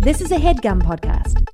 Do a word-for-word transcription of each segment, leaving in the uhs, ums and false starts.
This is a HeadGum podcast.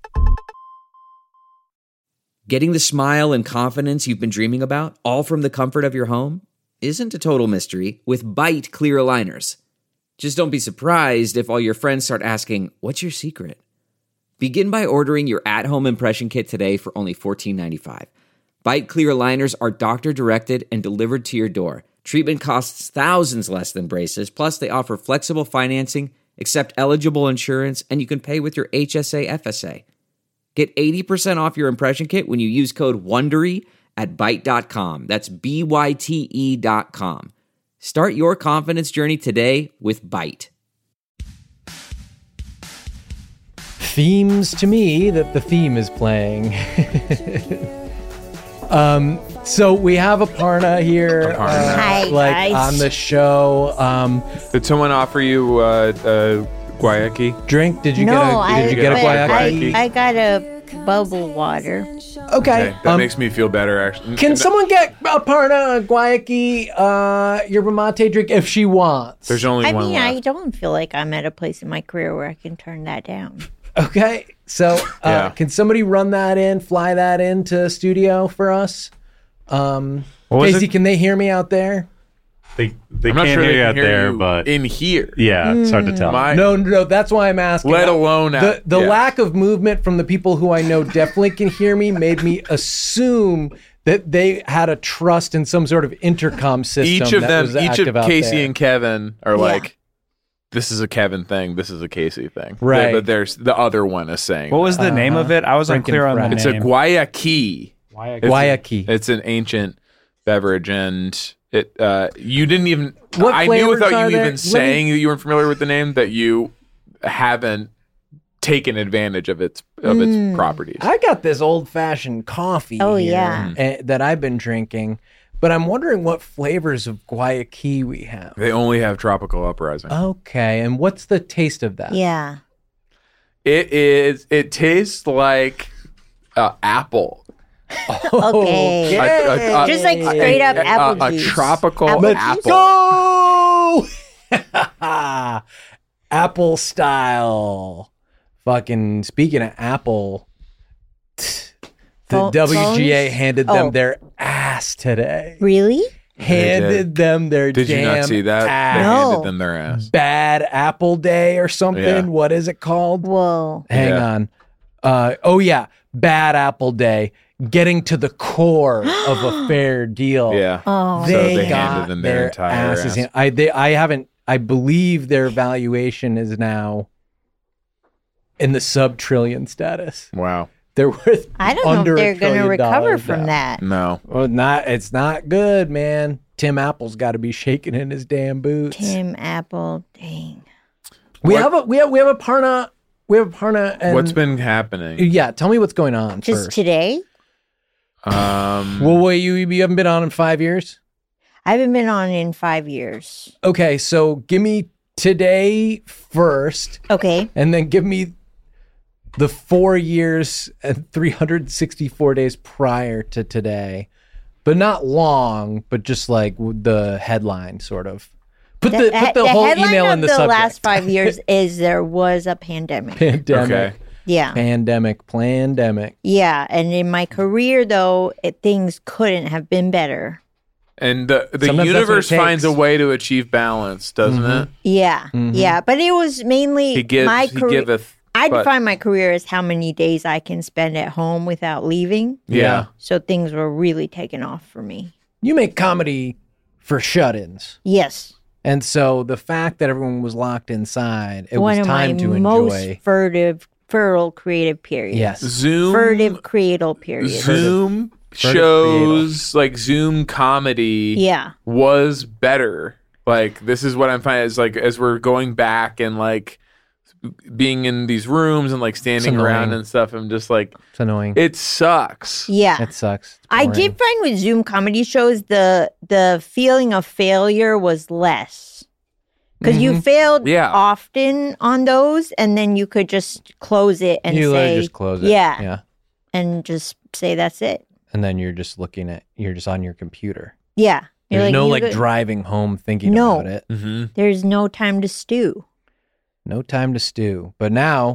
Getting the smile and confidence you've been dreaming about, all from the comfort of your home, isn't a total mystery with Byte clear aligners. Just don't be surprised if all your friends start asking, "What's your secret?" Begin by ordering your at-home impression kit today for only fourteen ninety-five. Byte clear aligners are doctor-directed and delivered to your door. Treatment costs thousands less than braces, plus they offer flexible financing, accept eligible insurance, and you can pay with your H S A F S A. Get eighty percent off your impression kit when you use code WONDERY at byte dot com. That's B Y T E dot com. Start your confidence journey today with Byte. Themes to me that the theme is playing. um, so we have Aparna here, Aparna. uh, Hi, like guys. on the show. Um, Did someone offer you uh, uh, guayaki? drink? Did you no, get a? Did I, you get a but guayaki? I, I got a bubble water. Okay. That um, makes me feel better, actually. Can And someone get Aparna a guayaki, uh, yerba mate drink if she wants? There's only I one mean, left. I don't feel like I'm at a place in my career where I can turn that down. Okay. So uh, Yeah. can somebody run that in, fly that into studio for us? Um, What was Casey, it? can they hear me out there? They they I'm can't not sure hear they you can out hear there, you but in here. yeah, it's hard to tell. My, No, no, no. That's why I'm asking. Let alone the out- the yeah. lack of movement from the people who I know definitely can hear me made me assume that they had a trust in some sort of intercom system. each of that them, was each active of out Casey there. and Kevin are Yeah. like, this is a Kevin thing. This is a Casey thing. Right. They- but there's the other one is saying What was the name of it? I was Drinking unclear on the Friday. it's a name. guayaki. Guayaki. It's- Guayaki. It's an ancient beverage, and it. Uh, you didn't even. What I knew flavors without are you there? even Let me- saying that you weren't familiar with the name that you haven't taken advantage of its of its properties. I got this old fashioned coffee. Oh, here, yeah. eh, that I've been drinking, but I'm wondering what flavors of guayaki we have. They only have tropical uprising. Okay, and what's the taste of that? Yeah. It is. It tastes like uh, apple. Okay. A- a- a- Just like straight up a- apple a, a juice. tropical Apple apple. juice? Go! Apple style. Fucking speaking of Apple, the Pho- W G A phones? handed them Oh. their ass today. Really? Handed them their Did you damn not see that? They ass. No. handed them their ass. Bad Apple Day or something. Yeah. What is it called? Whoa. Hang Yeah. on. Uh, oh yeah, Bad Apple Day. Getting to the core of a fair deal. Yeah. Oh. They, So they got handed them their entire asses ass. in. I they I haven't. I believe their valuation is now in the sub trillion status. Wow. They're worth. I don't know under if a they're going to trillion recover dollars from now. that. No. Well, not. It's not good, man. Tim Apple's got to be shaking in his damn boots. Tim Apple, dang. we What- have a we have we have a Parna. We have a Parna. And, What's been happening? Yeah, tell me what's going on Just first. today? Um. Well, wait, you you haven't been on in five years. I haven't been on in five years. Okay, so give me today first, Okay. and then give me the four years and three hundred sixty-four days prior to today, but not long, but just like the headline, sort of. Put the, put the, the whole headline email of in the, the subject. last five years is there was a pandemic. Pandemic, Okay. Yeah. pandemic, pandemic. Yeah. And in my career, though, it, things couldn't have been better. And the the Sometimes that's what it universe finds takes. a way to achieve balance, doesn't it? Yeah. Yeah. But it was mainly He gives. my he career. giveth. I but- define my career as how many days I can spend at home without leaving. Yeah. So things were really taking off for me. You make comedy for shut-ins. Yes. And so the fact that everyone was locked inside, it One was of time my to most enjoy. furtive, fertile creative periods. Yes. Zoom. Furtive creative periods. Zoom shows like Zoom comedy. Yeah. Was better. Like this is what I'm finding is like as we're going back and like being in these rooms and like standing annoying. around and stuff. I'm just like It's annoying. it sucks. Yeah. It sucks. It's I boring. did find with Zoom comedy shows the the feeling of failure was less. Because you failed Yeah. often on those and then you could just close it and You literally say just close it. Yeah. Yeah. And just say that's it. And then you're just looking at, you're just on your computer. Yeah. You're There's no you like could- driving home thinking No. about it. Mm-hmm. There's no time to stew. No time to stew. But now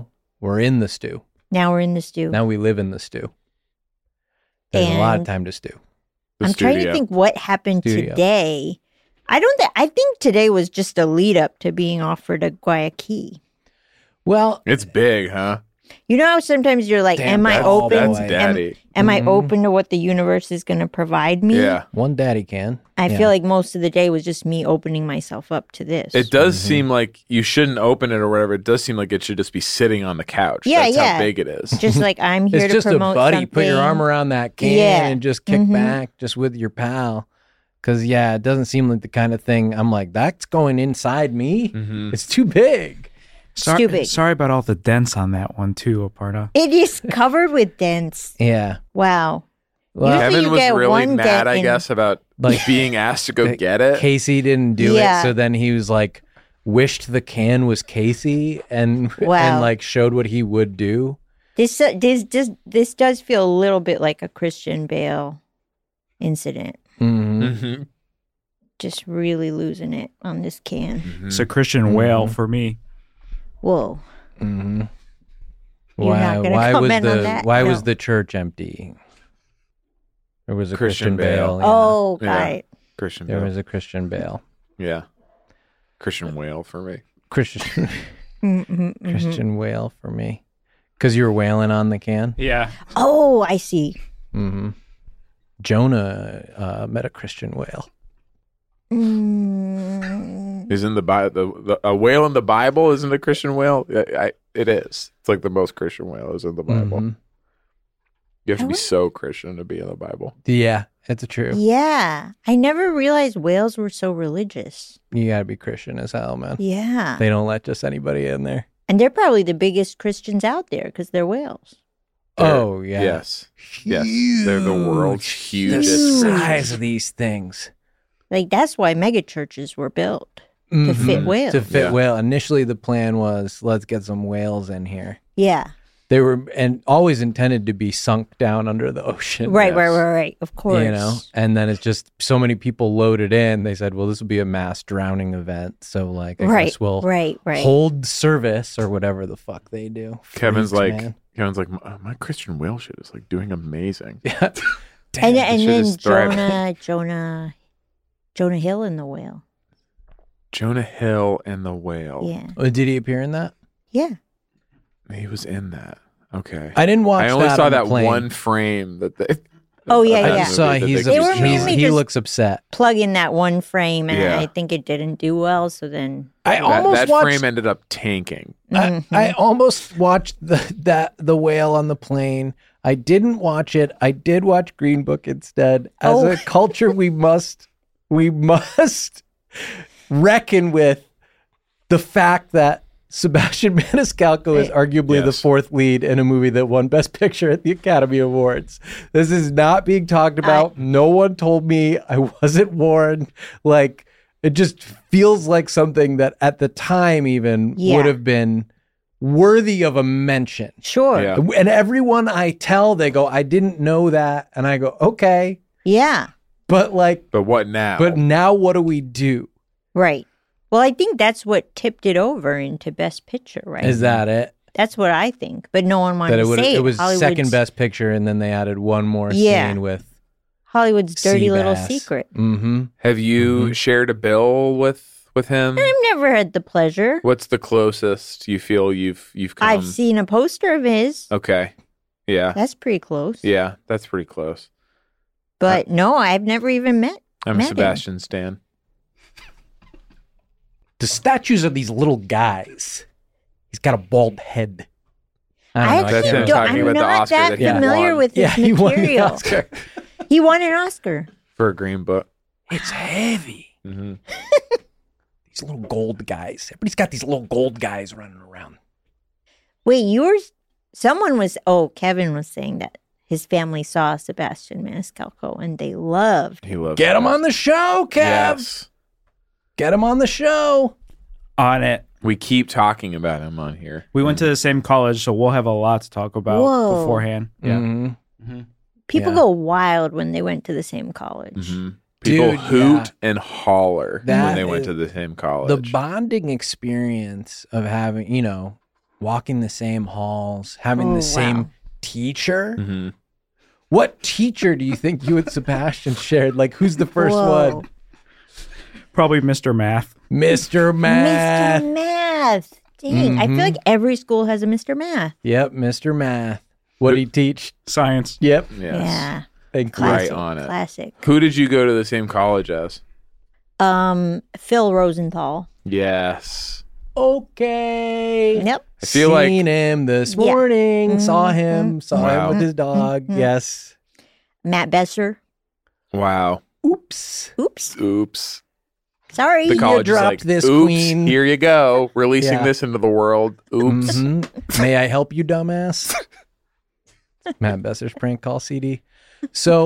We're in the stew. Now we're in the stew. Now we live in the stew. There's a lot of And- time to stew. The I'm trying to studio. think what happened Studio. today. I don't think I think today was just a lead up to being offered a Guayaquil. Well, It's big, huh? You know how sometimes you're like, Damn, am I that's- open? that's am daddy. am Mhm. I open to what the universe is going to provide me? Yeah. one daddy can. I Yeah. feel like most of the day was just me opening myself up to this. It does Mm-hmm. seem like you shouldn't open it or whatever. It does seem like it should just be sitting on the couch. Yeah, That's yeah. how big it is. just like I'm here It's to just a promote buddy. Put your something. arm around that can Yeah. and just kick Mhm. back just with your pal. Because, yeah, it doesn't seem like the kind of thing I'm like, that's going inside me. hmm It's too big. Sorry, Stupid. sorry about all the dents on that one too, Aparna. It is covered with dents. Yeah. Wow. Well, Usually Kevin you was get really one mad, dent I in- guess, about Like- being asked to go that get it. Casey didn't do Yeah. it. So then he was like, wished the can was Casey and, Wow. and like showed what he would do. This uh, this this this does feel a little bit like a Christian Bale incident. hmm Mhm. Just really losing it on this can. Mhm. It's a Christian whale for me. Whoa. hmm You're Why, not gonna why was comment on the that? why No. was the church empty? There was a Christian Christian, Bale. Bale. yeah. Oh, got Yeah. it. Christian There Bale. was a Christian Bale. Yeah. Christian whale for me. Christian Mm, mm, mhm. Christian whale for me. Because you were whaling on the can. Yeah. Oh, I see. hmm Jonah uh, met a Christian whale. Mm, Is in the Bible. The, the, a whale in the Bible isn't a Christian whale. I, I, it is. It's like the most Christian whale is in the Bible. Mhm. You have to I be would- so Christian to be in the Bible. Yeah, it's true. yeah. I never realized whales were so religious. You got to be Christian as hell, man. Yeah. They don't let just anybody in there. And they're probably the biggest Christians out there because they're whales. They're- Oh, yeah. Yes. Yes. They're the world's The hugest. size of these things. Like, that's why megachurches were built to fit Mhm. whales. To fit Yeah. whale. Initially, the plan was let's get some whales in here. Yeah. They were and always intended to be sunk down under the ocean. Right, Yes. right, right, right. Of course. You know, and then it's just so many people loaded in. They said, "Well, this will be a mass drowning event, so like, I Right, guess we'll right, right. hold service or whatever the fuck they do." Kevin's Freaks, like, man. Kevin's like, my, my Christian whale shit is like doing amazing. Yeah. and and shit then is thriving. Jonah, Jonah, Jonah Hill in the whale. Jonah Hill and the whale. Yeah, Oh, did he appear in that? yeah. He was in that. Okay. I didn't watch. I only that saw on the that plane. one frame that they. Oh, yeah, I yeah. just saw he's, They were he's- mainly he just- looks upset. Plug in that one frame, and Yeah. I think it didn't do well. So then, I that, almost that watched. frame ended up tanking. I, Mhm. I almost watched the that the whale on the plane. I didn't watch it. I did watch Green Book instead. As Oh. a culture, we must we must reckon with the fact that Sebastian Maniscalco is arguably the Yes. fourth lead in a movie that won Best Picture at the Academy Awards. This is not being talked about. no one told me. I wasn't warned. Like, it just feels like something that at the time even Yeah. would have been worthy of a mention. sure, Yeah. yeah, And everyone I tell, they go, I didn't know that. And I go, okay. But like, But what now? but now what do we do? right. Well, I think that's what tipped it over into Best Picture, right? Is that it? That's what I think, but no one wanted That it to would say it was Hollywood's, second best picture, and then they added one more Yeah. scene with Hollywood's dirty little Seabass. secret. Mm-hmm. Have you Mhm. shared a bill with with him? I've never had the pleasure. What's the closest you feel you've you've come? I've seen a poster of his. Okay. Yeah. That's pretty close. Yeah, that's pretty close. But no, I've never even met. I'm a Met him. Sebastian Stan. The statues of these little guys. He's got a bald head. I don't I know. actually That's him can't don't. talking I'm about the not Oscar that that he familiar won. with Yeah, his he won the material. Oscar. He won an Oscar. For a green book. It's heavy. hmm These little gold guys. Everybody's got these little gold guys running around. Wait, yours? Someone was. Oh, Kevin was saying that his family saw Sebastian Maniscalco and they loved. He loves Get him that. on the show, Kev. Yes. Get him on the show. On it. We keep talking about him on here. We went to the same college, so we'll have a lot to talk about Whoa. beforehand. Yeah. Mhm. People Yeah. go wild when they went to the same college. hmm People Dude, hoot yeah. and holler That when they went is- to the same college. The bonding experience of having, you know, walking the same halls, having Oh, the same wow. teacher. Mm-hmm. What teacher do you think you and Sebastian shared? Like, who's the first Whoa. one? Probably Mister Math. Mister Math. Mister Math. Dang, I feel Mhm. like every school has a Mister Math. Yep, Mister Math. What did he teach? Science. Yep. Yes. Yeah. Thank you. Classic. Right on it. Classic. Who did you go to the same college as? Um, Phil Rosenthal. Yes. Okay. Yep. I feel like- Seen him this Yeah. morning. Saw Mhm. him. Saw Wow. him with his dog. Mhm. Yes. Matt Besser. Wow. Oops. Oops. Oops. Sorry. The You college is dropped like, this, oops, queen." here you go. Releasing Yeah. this into the world. Oops. Mhm. May I help you, dumbass? Matt Besser's prank call C D. So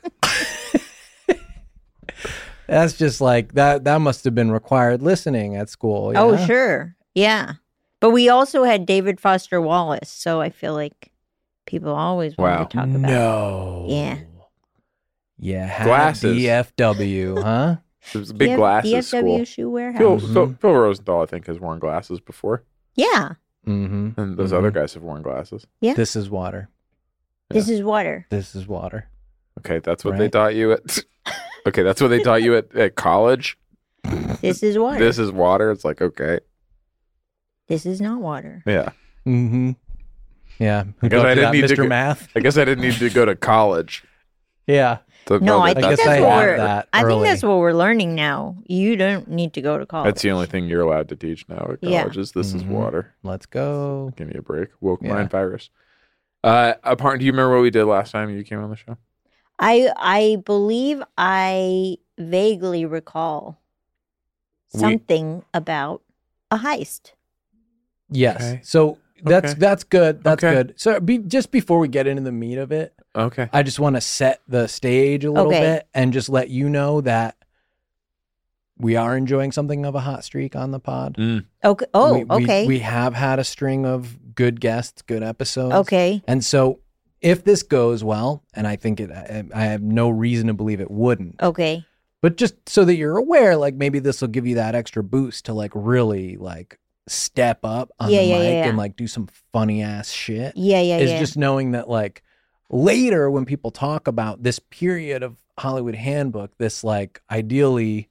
that's just like that. That must have been required listening at school. Oh, yeah? sure. Yeah. But we also had David Foster Wallace. So I feel like people always want Wow. to talk about No. Yeah. Yeah. had Glasses. D F W, huh? It was a big D F- glasses D F W school. shoe warehouse. Phil, Mhm. Phil, Phil Rosenthal, I think, has worn glasses before. Yeah. Mm-hmm. And those Mhm. other guys have worn glasses. Yeah. This is water. This is water. This is water. Okay, that's what they Right. taught you at. Okay, that's what they taught you at, at college. This is water. This is water. It's like, okay. This is not water. Yeah. Mm-hmm. Yeah. Who guess taught I you didn't that, need to Mister go- Math? I guess I didn't need to go to college. Yeah. To No, know I that think guess that's I what had we're. that I think early. that's what we're learning now. You don't need to go to college. That's the only thing you're allowed to teach now at Yeah. college is this is Mhm. water. Let's go. Give me a break. Woke Yeah. mind virus. Uh, apart, do you remember what we did last time you came on the show? I I believe I vaguely recall We- something about a heist. Yes. Okay. So that's Okay. that's good. That's Okay. good. So be, just before we get into the meat of it, Okay. I just want to set the stage a little Okay. bit and just let you know that we are enjoying something of a hot streak on the pod. Mm. Okay. Oh, We- we, okay. We have had a string of good guests, good episodes. okay. And so if this goes well, and I think it, I, I have no reason to believe it wouldn't, Okay. but just so that you're aware, like maybe this will give you that extra boost to like really like step up on Yeah, the yeah, mic yeah, yeah. and like do some funny ass shit. Yeah, yeah, Is yeah. just knowing that like later when people talk about this period of Hollywood Handbook, this like ideally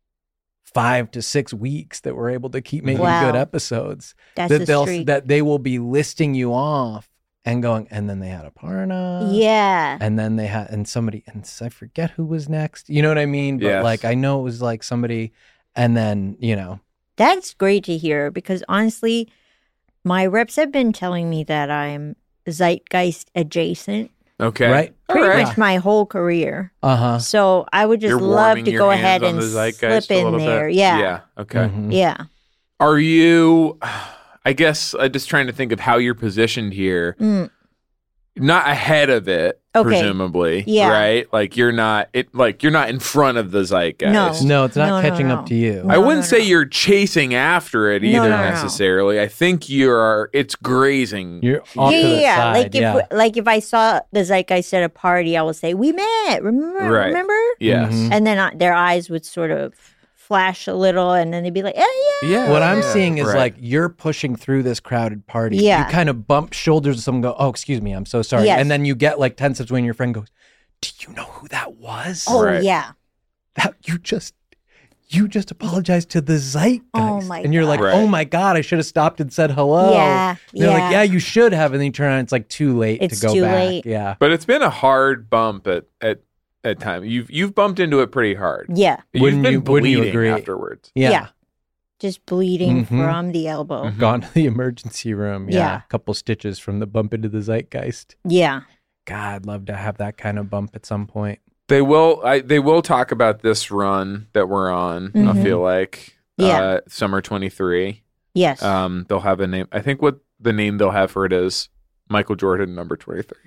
five to six weeks that we're able to keep making Wow. good episodes, That's that a they'll streak. that they will be listing you off and going, and then they had Aparna. yeah. And then they had, and somebody, and I forget who was next. You know what I mean? But Yes. like, I know it was like somebody, and then, you know, That's great to hear because honestly, my reps have been telling me that I'm zeitgeist adjacent Okay. right? All pretty right. much my whole career. Uh huh. So I would just You're love warming to your go hands ahead on and the slip zeitgeist a in little there. bit. Yeah. Yeah. Okay. Mhm. Yeah. Are you? I guess I'm just trying to think of how you're positioned here. Mm. Not ahead of it, Okay. presumably. Yeah. Right. Like you're not. It. Like you're not in front of the zeitgeist. No, it's not No, no, catching no. up to you. I No, wouldn't no, say no. you're chasing after it No, either no, no. necessarily. I think you're. It's grazing. You're off yeah, to yeah, the yeah. side. Like if yeah. like if I saw the zeitgeist at a party, I would say, "We met, remember? Right. Remember?" Yes. Mhm. And then I, their eyes would sort of flash a little, and then they'd be like, "Oh yeah." Yeah. What I'm yeah. seeing is Right. like you're pushing through this crowded party. Yeah. You kind of bump shoulders with someone, go, "Oh, excuse me, I'm so sorry," Yes. and then you get like ten steps away, and your friend goes, "Do you know who that was? Oh Right. yeah. That you just." You just apologized to the zeitgeist. Oh, my And you're like, God. oh Right. my God, I should have stopped and said hello. Yeah, And they're like, yeah. yeah, you should have. And then you turn around, it's like too late It's to go too back. late. Yeah. But it's been a hard bump at at at time. You've you've bumped into it pretty hard. Yeah. You've Wouldn't been you- wouldn't you bleeding agree? afterwards. Yeah. Yeah. Just bleeding Mhm. from the elbow. Mhm. Gone to the emergency room. Yeah. Yeah. A couple stitches from the bump into the zeitgeist. Yeah. God, I'd love to have that kind of bump at some point. They will. I, they will talk about this run that we're on. I Mhm. feel like Yeah. uh, summer twenty-three. Yes. Um, they'll have a name. I think what the name they'll have for it is Michael Jordan number twenty-three.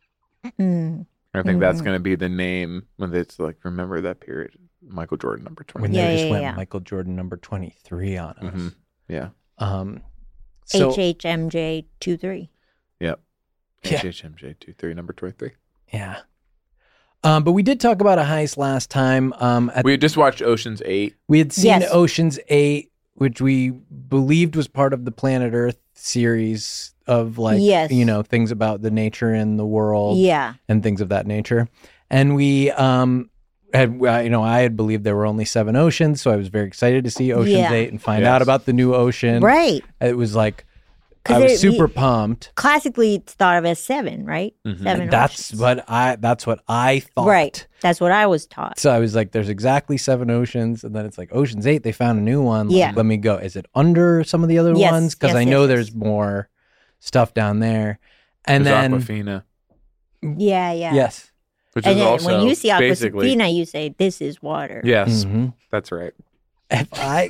Mm. I think that's Mhm. going to be the name when it's like remember that period. Michael Jordan number When twenty. Yeah, they just yeah, went yeah. Michael Jordan number twenty-three on us. Mhm. Yeah. Um, so, H H M J two three. Yep. Yeah. H H M J two three number twenty-three. yeah. Um, but we did talk about a heist last time. Um, at, We had just watched Ocean's eight. we had seen Yes. Ocean's eight. which we believed was part of the Planet Earth series of like, Yes. you know, things about the nature in the world Yeah. and things of that nature. And we, um, had, uh, you know, I had believed there were only seven oceans, so I was very excited to see Ocean's Yeah. Eight and find Yes. out about the new ocean. Right. It was like, 'Cause I was it- super we- pumped. Classically, it's thought of as seven, right? Seven. That's oceans. what I, that's what I thought. Right. That's what I was taught. So I was like, there's exactly seven oceans. And then it's like, Ocean's Eight, they found a new one. Like, Yeah. let me go. Is it under some of the other Yes, ones? Because yes, I yes, know yes. there's more stuff down there. And There's then, Aquafina, Yeah, yeah. yes. which And is then also when you see basically Aquafina, you say, "This is water." yes, Mhm. that's right. If I,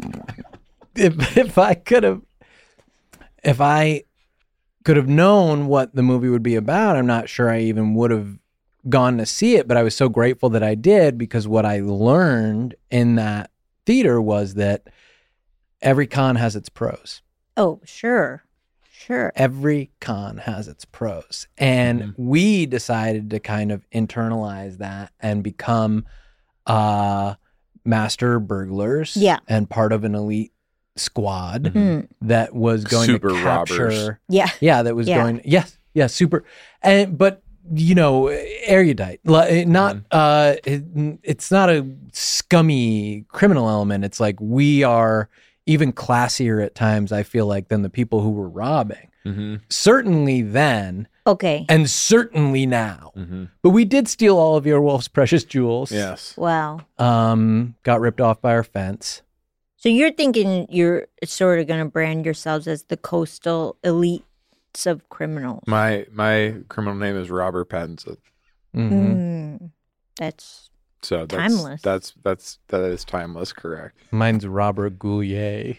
if, if I could have, if I could have known what the movie would be about, I'm not sure I even would have gone to see it, but I was so grateful that I did, because what I learned in that theater was that every con has its pros. Oh, sure, sure. Every con has its pros. And Mhm. we decided to kind of internalize that and become uh, master burglars Yeah. and part of an elite squad Mm. that was going Super to capture. robbers. Yeah. Yeah, that was Yeah. going. Yes, yeah, super. And but you know, erudite, Li- not Mm-hmm. uh, it, it's not a scummy criminal element. It's like we are even classier at times. I feel like than the people who were robbing. Mm-hmm. Certainly then, Okay. and certainly now. Mm-hmm. But we did steal all of your wolf's precious jewels. Yes. Wow. Um, got ripped off by our fence. So you're thinking you're sort of going to brand yourselves as the coastal elites of criminals. My my criminal name is Robert Pattinson. hmm Mm. That's So that's, Timeless. That's that's that is timeless. Correct. Mine's Robert Goulier.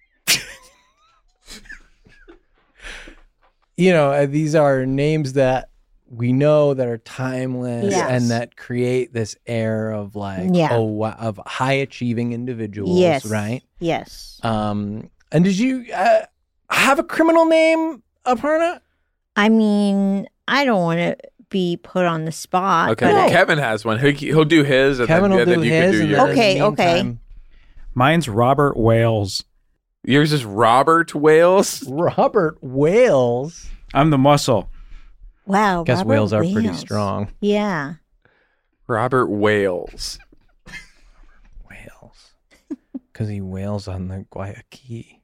You know, uh, these are names that we know that are timeless Yes. and that create this air of like, Yeah. oh, wow, of high achieving individuals, yes. right? Yes. Um, and did you uh, have a criminal name, Aparna? I mean, I don't want to be put on the spot. Okay. but Well, I- Kevin has one. He'll, he'll do his. And Kevin then, will yeah, do then you his. can do and yours. then in the Okay, okay. meantime, Mine's Robert Wales. Yours is Robert Wales. Robert Wales. I'm the muscle. wow. Guess Robert whales are pretty Wales. strong. Yeah. Robert Wales. Wales. Because he wails on the Guayaquil.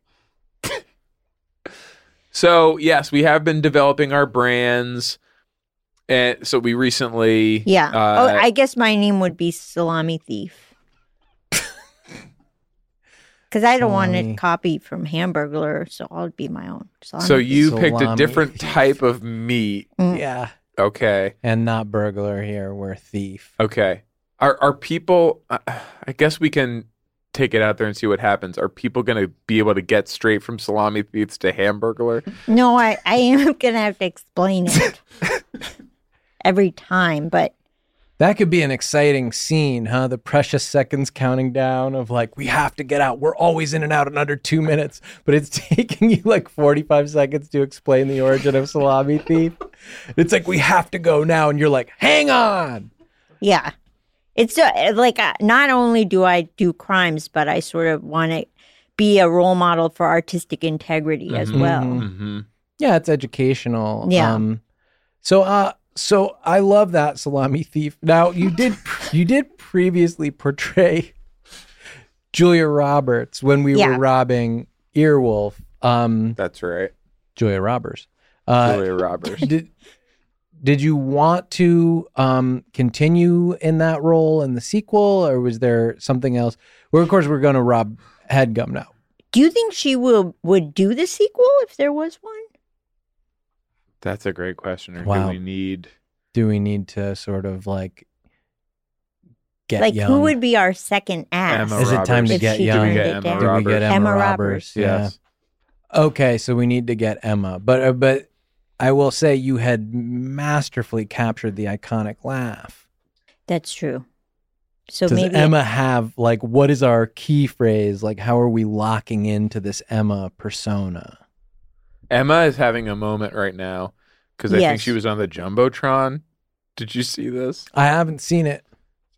So yes, we have been developing our brands, and so we recently. Yeah. Uh, oh, I guess my name would be Salami Thief. Because I don't want Salami. to copy from Hamburglar, so I'll be my own. Salami so Thief. you picked a Salami different thief. type of meat. Mm. Yeah. Okay. And not burglar here. We're thief. Okay. Are are people? Uh, I guess we can take it out there and see what happens. Are people going to be able to get straight from salami thieves to Hamburglar? No, I, I am going to have to explain it every time, but That could be an exciting scene, huh? The precious seconds counting down of like, we have to get out. We're always in and out in under two minutes, but it's taking you like forty-five seconds to explain the origin of Salami Thief. It's like, we have to go now. And you're like, hang on. yeah. It's uh, like uh, not only do I do crimes, but I sort of want to be a role model for artistic integrity as Mhm. well. Mm-hmm. Yeah, it's educational. Yeah. Um, so, uh, so I love that Salami Thief. Now, you did you did previously portray Julia Roberts when we Yeah. were robbing Earwolf. Um, That's right. Julia Roberts. Uh, Julia Roberts. did did you want to um, continue in that role in the sequel, or was there something else? Well, of course, we're going to rob Headgum now. Do you think she will would do the sequel if there was one? That's a great question. Or Wow. do we need? Do we need to sort of like get Like, young? who would be our second act? Emma Is it time to if get she young? turned Do we get it Emma down? Do we Roberts? get Emma, Emma Roberts? Roberts, Yeah. Yes. Okay, so we need to get Emma, but uh, but I will say you had masterfully captured the iconic laugh. That's true. So Does maybe Emma have like what is our key phrase? Like how are we locking into this Emma persona? Emma is having a moment right now because I think Yes. she was on the jumbotron. Did you see this? I haven't seen it.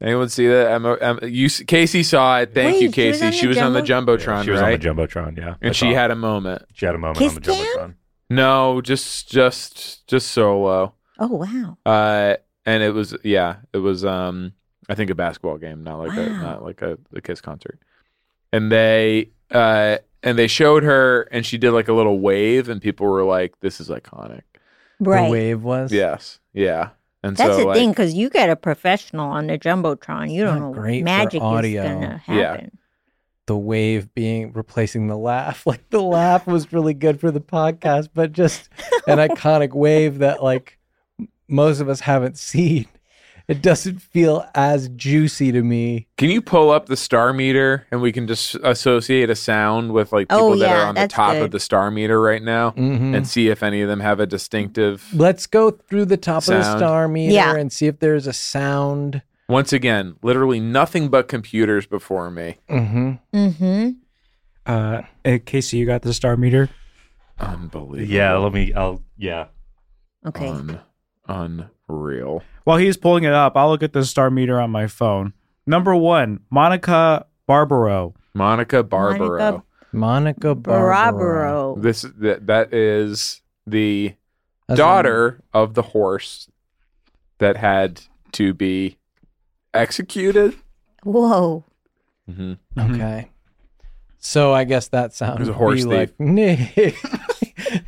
Anyone see that? Emma, Emma, you, Casey saw it. Thank Wait, you, she was Casey. on She the was on the jumbo- jumbotron, Yeah, she was right? on the jumbotron. Yeah, I and she saw. had a moment. She had a moment Kiss on the cam? jumbotron. No, just just just solo. Oh wow. Uh, and it was yeah, it was um, I think a basketball game, not like a Wow. not like a, a Kiss concert. And they uh, and they showed her, and she did like a little wave, and people were like, "This is iconic." Right. The wave was. Yes, yeah. And That's so the like, thing, because you get a professional on the jumbotron. You don't Not know great for what magic audio. is gonna Yeah. happen. The wave being replacing the laugh. Like the laugh was really good for the podcast, but just an iconic wave that like most of us haven't seen. It doesn't feel as juicy to me. Can you pull up the star meter and we can just associate a sound with like people Oh, that yeah, are on the that's top good. of the star meter right now Mhm. and see if any of them have a distinctive. Let's go through the top of the Sound. star meter Yeah. and see if there's a sound. Once again, literally nothing but computers before me. Mm-hmm. Mm-hmm. Uh, hey, Casey, you got the star meter? Unbelievable. Yeah, let me. I'll. Yeah. Okay. Un- unreal. While he's pulling it up, I'll look at the star meter on my phone. Number one, Monica Barbaro. Monica Barbaro. Monica Barbaro. Barabaro. This that that is the That's daughter of the horse that had to be executed. Whoa. Mm-hmm. a- Okay. So I guess that sound It was a would horse be thief. like,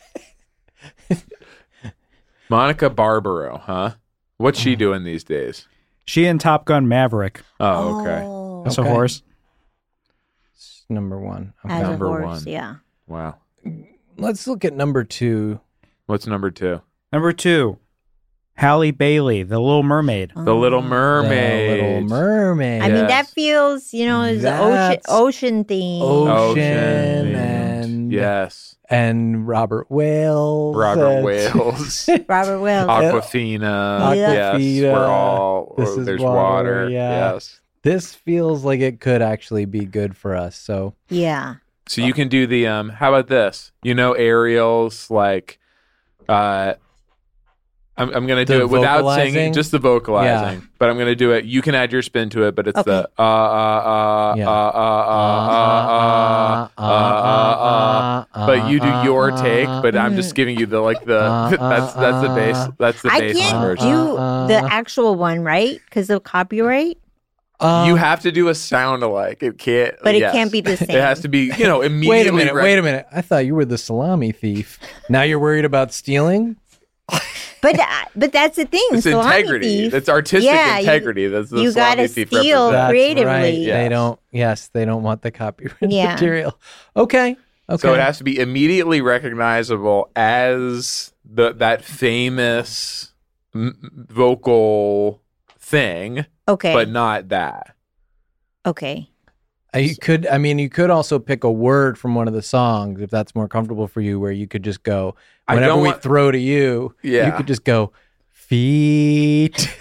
Monica Barbaro, huh? What's Mm. she doing these days? She in Top Gun Maverick. Oh, okay. Oh, That's Okay. a horse. number one. Okay. as Number a horse, one. yeah. Wow. Let's look at number two. What's number two? Number two, Halle Bailey, The Little Mermaid. The Little Oh. Mermaid. The Little Mermaid. I mean, that Yes. feels, you know, is the ocean That's- ocean theme. Ocean Ocean. and Yes. and Robert Wales. Robert and- Wales. Robert Wells. Aquafina. Yes. Aquafina. We're all. This is there's water, water. yeah. Yes. This feels like it could actually be good for us. So yeah. So you can do the um. How about this? You know, Ariel's like, uh, I'm I'm gonna do The it without vocalizing? singing, just the vocalizing. Yeah. But I'm gonna do it. You can add your spin to it, but it's Okay. the uh uh uh Yeah. uh uh uh uh uh uh uh. But you do your take. But I'm just giving you the like the that's that's the bass that's the I bass can't version. do Uh, the actual one, right? Because of copyright. Um, You have to do a sound alike. It can't. But it yes. can't be the same. It has to be, you know, immediately. Wait a minute. rec- Wait a minute. I thought you were the salami thief. Now you're worried about stealing? But uh, but that's the thing. It's salami integrity. thief, That's artistic yeah, you- integrity. That's the you salami gotta thief steal represents. That's creatively. right. Yes. They don't. Yes, they don't want the copyright Yeah. material. Okay. Okay. So it has to be immediately recognizable as the that famous m- vocal thing, Okay. but not that. okay. Uh, You could, I mean, you could also pick a word from one of the songs if that's more comfortable for you, where you could just go, I whenever don't we want- throw to you, you Yeah. could just go, feet.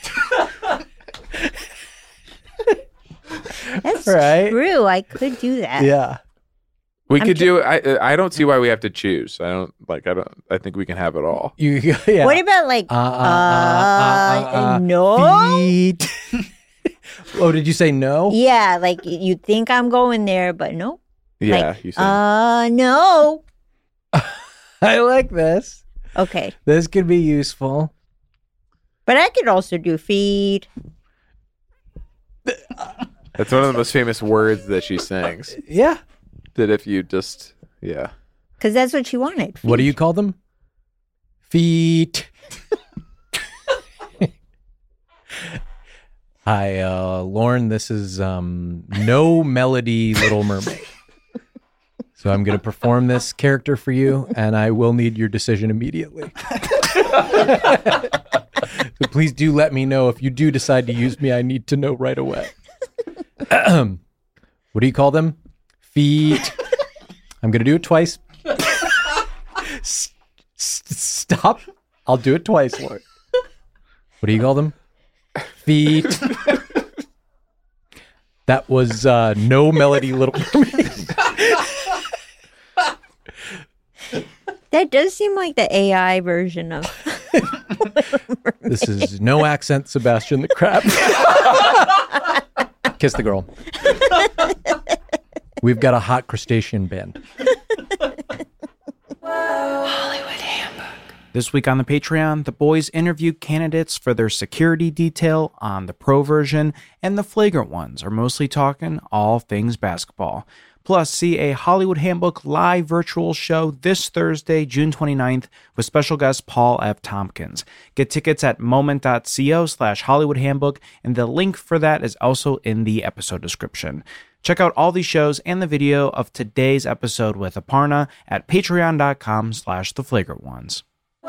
That's Right? true. I could do that. Yeah. We I'm could ju- do. I I don't see why we have to choose. I don't like. I don't. I think we can have it all. You, yeah. What about like Uh, uh, uh, uh, uh, uh, no? feet. Oh, did you say no? Yeah, like you think I'm going there, but no. Yeah, Like, you said. Uh, no. I like this. Okay, This could be useful. but I could also do feed. That's one of the most famous words that she sings. Yeah. That if you just, yeah. Because that's what she wanted. What do feet. you call them? Feet. Hi, uh, Lauren. This is um, No Melody Little Mermaid. So I'm going to perform this character for you, and I will need your decision immediately. So please do let me know if you do decide to use me. I need to know right away. What do you call them? Feet. I'm going to do it twice. S- s- stop. I'll do it twice, Lauren. What do you call them? Feet. That was uh, No Melody Little Mermaid. That does seem like the A I version of. This is No Accent Sebastian the Crab. Kiss the girl. We've got a hot crustacean band. This week on the Patreon, the boys interview candidates for their security detail on the pro version, and the flagrant ones are mostly talking all things basketball. Plus, see a Hollywood Handbook live virtual show this Thursday, June twenty-ninth, with special guest Paul F. Tompkins. Get tickets at moment.co slash Hollywood Handbook, and the link for that is also in the episode description. Check out all these shows and the video of today's episode with Aparna at patreon.com slash the flagrant ones.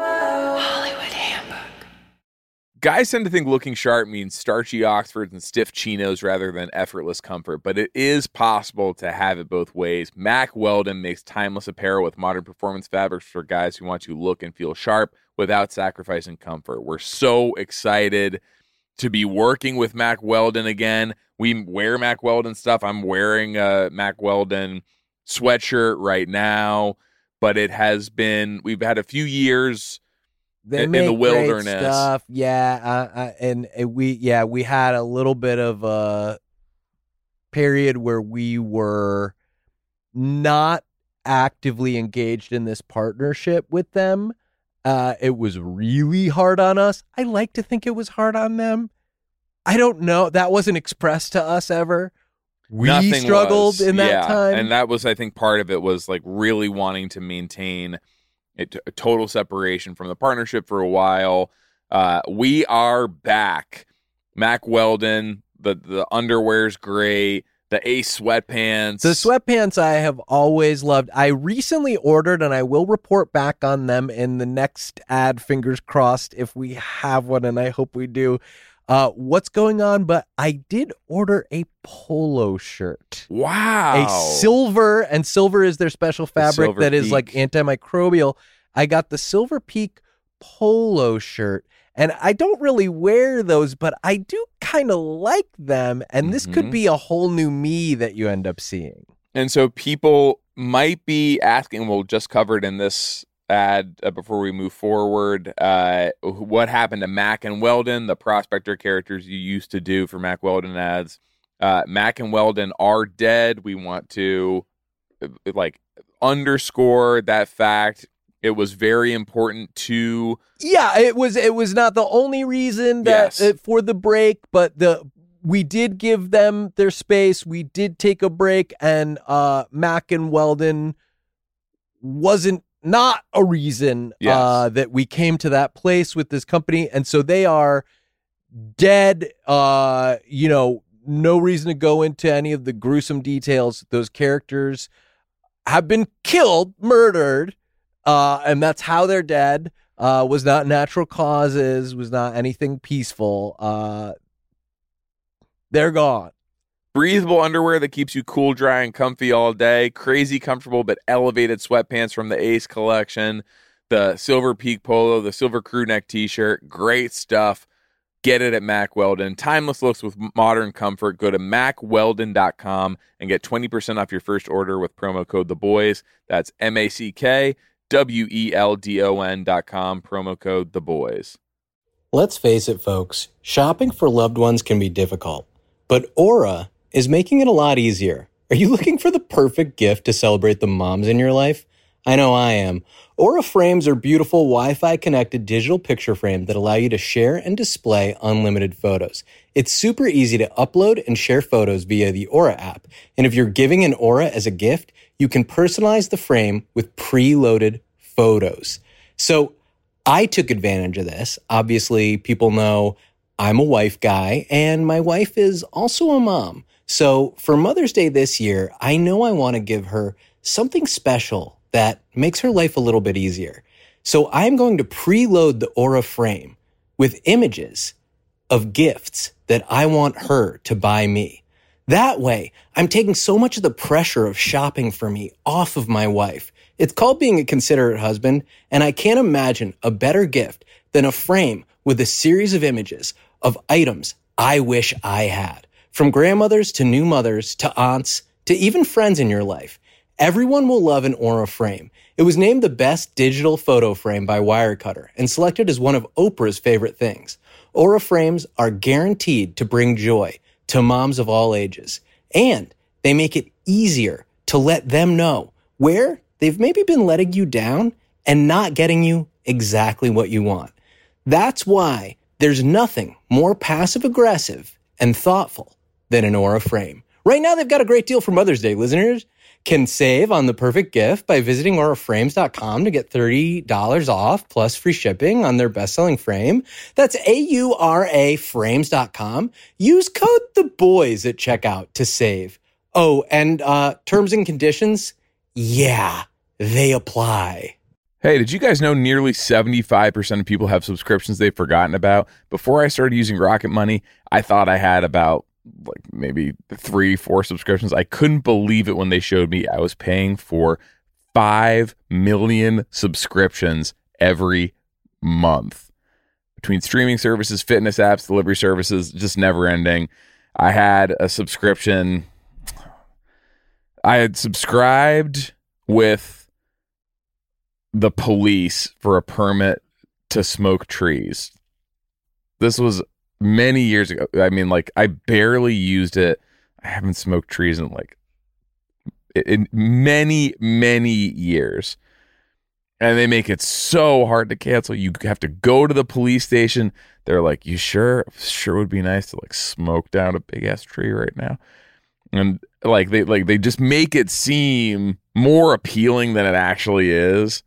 Guys tend to think looking sharp means starchy Oxfords and stiff chinos rather than effortless comfort, but it is possible to have it both ways. Mack Weldon makes timeless apparel with modern performance fabrics for guys who want to look and feel sharp without sacrificing comfort. We're so excited to be working with Mack Weldon again. We wear Mack Weldon stuff. I'm wearing a Mack Weldon sweatshirt right now, but it has been, we've had a few years They in make the wilderness great stuff. Yeah, uh, uh, and, and we yeah we had a little bit of a period where we were not actively engaged in this partnership with them. Uh, it was really hard on us. I like to think it was hard on them. I don't know. That wasn't expressed to us ever. We Nothing struggled was. in that yeah. time, And that was, I think, part of it was like really wanting to maintain a, t- a total separation from the partnership for a while. Uh, we are back. Mack Weldon, the, the underwear's great. The Ace sweatpants. The sweatpants I have always loved. I recently ordered, and I will report back on them in the next ad, fingers crossed, if we have one, and I hope we do. Uh, what's going on? But I did order a polo shirt. Wow. A silver, and silver is their special fabric Silver that is Peak. like antimicrobial. I got the Silver Peak polo shirt. And I don't really wear those, but I do kind of like them. And this could Mhm. be a whole new me that you end up seeing. And so people might be asking, we'll just cover it in this ad uh, before we move forward, uh, what happened to Mack and Weldon, the prospector characters you used to do for Mack Weldon ads. Uh, Mack and Weldon are dead. We want to uh, like underscore that fact. It was very important to Yeah, it was it was not the only reason that Yes. uh, for the break, but the we did give them their space. We did take a break, and uh, Mack and Weldon wasn't not a reason Yes. uh, that we came to that place with this company, and so they are dead. Uh, you know, no reason to go into any of the gruesome details. Those characters have been killed, murdered. Uh, and that's how they're dead. Uh, was not natural causes, was not anything peaceful. Uh, they're gone. breathable underwear that keeps you cool, dry, and comfy all day. Crazy comfortable but elevated sweatpants from the Ace collection. The Silver Peak polo, the Silver crew neck t-shirt. Great stuff. Get it at Mack Weldon. Timeless looks with modern comfort. Go to mack weldon dot com and get twenty percent off your first order with promo code The Boys. That's M A C K W E L D O N dot com, promo code The Boys. Let's face it, folks. Shopping for loved ones can be difficult, but Aura is making it a lot easier. Are you looking for the perfect gift to celebrate the moms in your life? I know I am. Aura frames are beautiful Wi-Fi connected digital picture frames that allow you to share and display unlimited photos. It's super easy to upload and share photos via the Aura app. And if you're giving an Aura as a gift, you can personalize the frame with preloaded photos. So I took advantage of this. Obviously, people know I'm a wife guy, and my wife is also a mom. So for Mother's Day this year, I know I want to give her something special that makes her life a little bit easier. So I'm going to preload the Aura frame with images of gifts that I want her to buy me. That way, I'm taking so much of the pressure of shopping for me off of my wife. It's called being a considerate husband, and I can't imagine a better gift than a frame with a series of images of items I wish I had. From grandmothers to new mothers to aunts to even friends in your life. Everyone will love an Aura frame. It was named the best digital photo frame by Wirecutter and selected as one of Oprah's favorite things. Aura frames are guaranteed to bring joy to moms of all ages. And they make it easier to let them know where they've maybe been letting you down and not getting you exactly what you want. That's why there's nothing more passive-aggressive and thoughtful than an Aura frame. Right now, they've got a great deal for Mother's Day. Listeners can save on the perfect gift by visiting aura frames dot com to get thirty dollars off plus free shipping on their best-selling frame. That's A U R A frames dot com. Use code THEBOYS at checkout to save. Oh, and uh, terms and conditions, yeah, they apply. Hey, did you guys know nearly seventy-five percent of people have subscriptions they've forgotten about? Before I started using Rocket Money, I thought I had about like maybe three, four subscriptions. I couldn't believe it when they showed me I was paying for five million subscriptions every month. Between streaming services, fitness apps, delivery services, just never ending. I had a subscription. I had subscribed with the police for a permit to smoke trees. This was many years ago. I mean, like, I barely used it. I haven't smoked trees in like in many, many years. And they make it so hard to cancel. You have to go to the police station. They're like, you sure? Sure would be nice to like smoke down a big ass tree right now. And like they like they just make it seem more appealing than it actually is.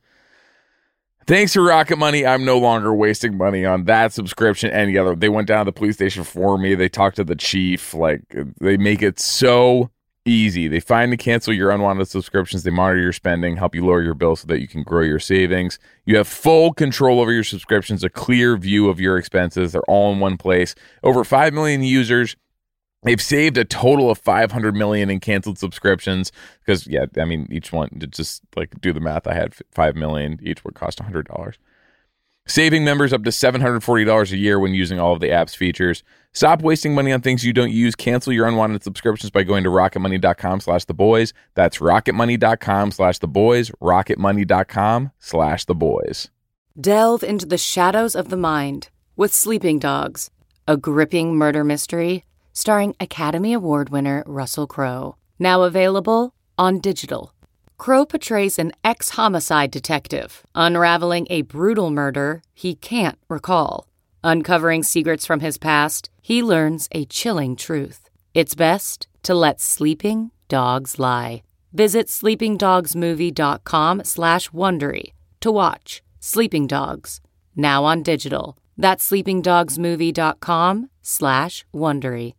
Thanks to Rocket Money, I'm no longer wasting money on that subscription and the other. They went down to the police station for me. They talked to the chief. Like, they make it so easy. They find and cancel your unwanted subscriptions. They monitor your spending, help you lower your bill so that you can grow your savings. You have full control over your subscriptions, a clear view of your expenses. They're all in one place. Over five million users. They've saved a total of five hundred million in canceled subscriptions because, yeah, I mean, each one, to just like do the math, I had five million. Each would cost one hundred dollars. Saving members up to seven hundred forty dollars a year when using all of the app's features. Stop wasting money on things you don't use. Cancel your unwanted subscriptions by going to rocketmoney.com slash the boys. That's rocketmoney.com slash the boys. rocketmoney.com slash the boys. Delve into the shadows of the mind with Sleeping Dogs, a gripping murder mystery starring Academy Award winner Russell Crowe. Now available on digital. Crowe portrays an ex-homicide detective unraveling a brutal murder he can't recall. Uncovering secrets from his past, he learns a chilling truth. It's best to let sleeping dogs lie. Visit sleepingdogsmovie.com slash Wondery to watch Sleeping Dogs, now on digital. That's sleepingdogsmovie.com slash Wondery.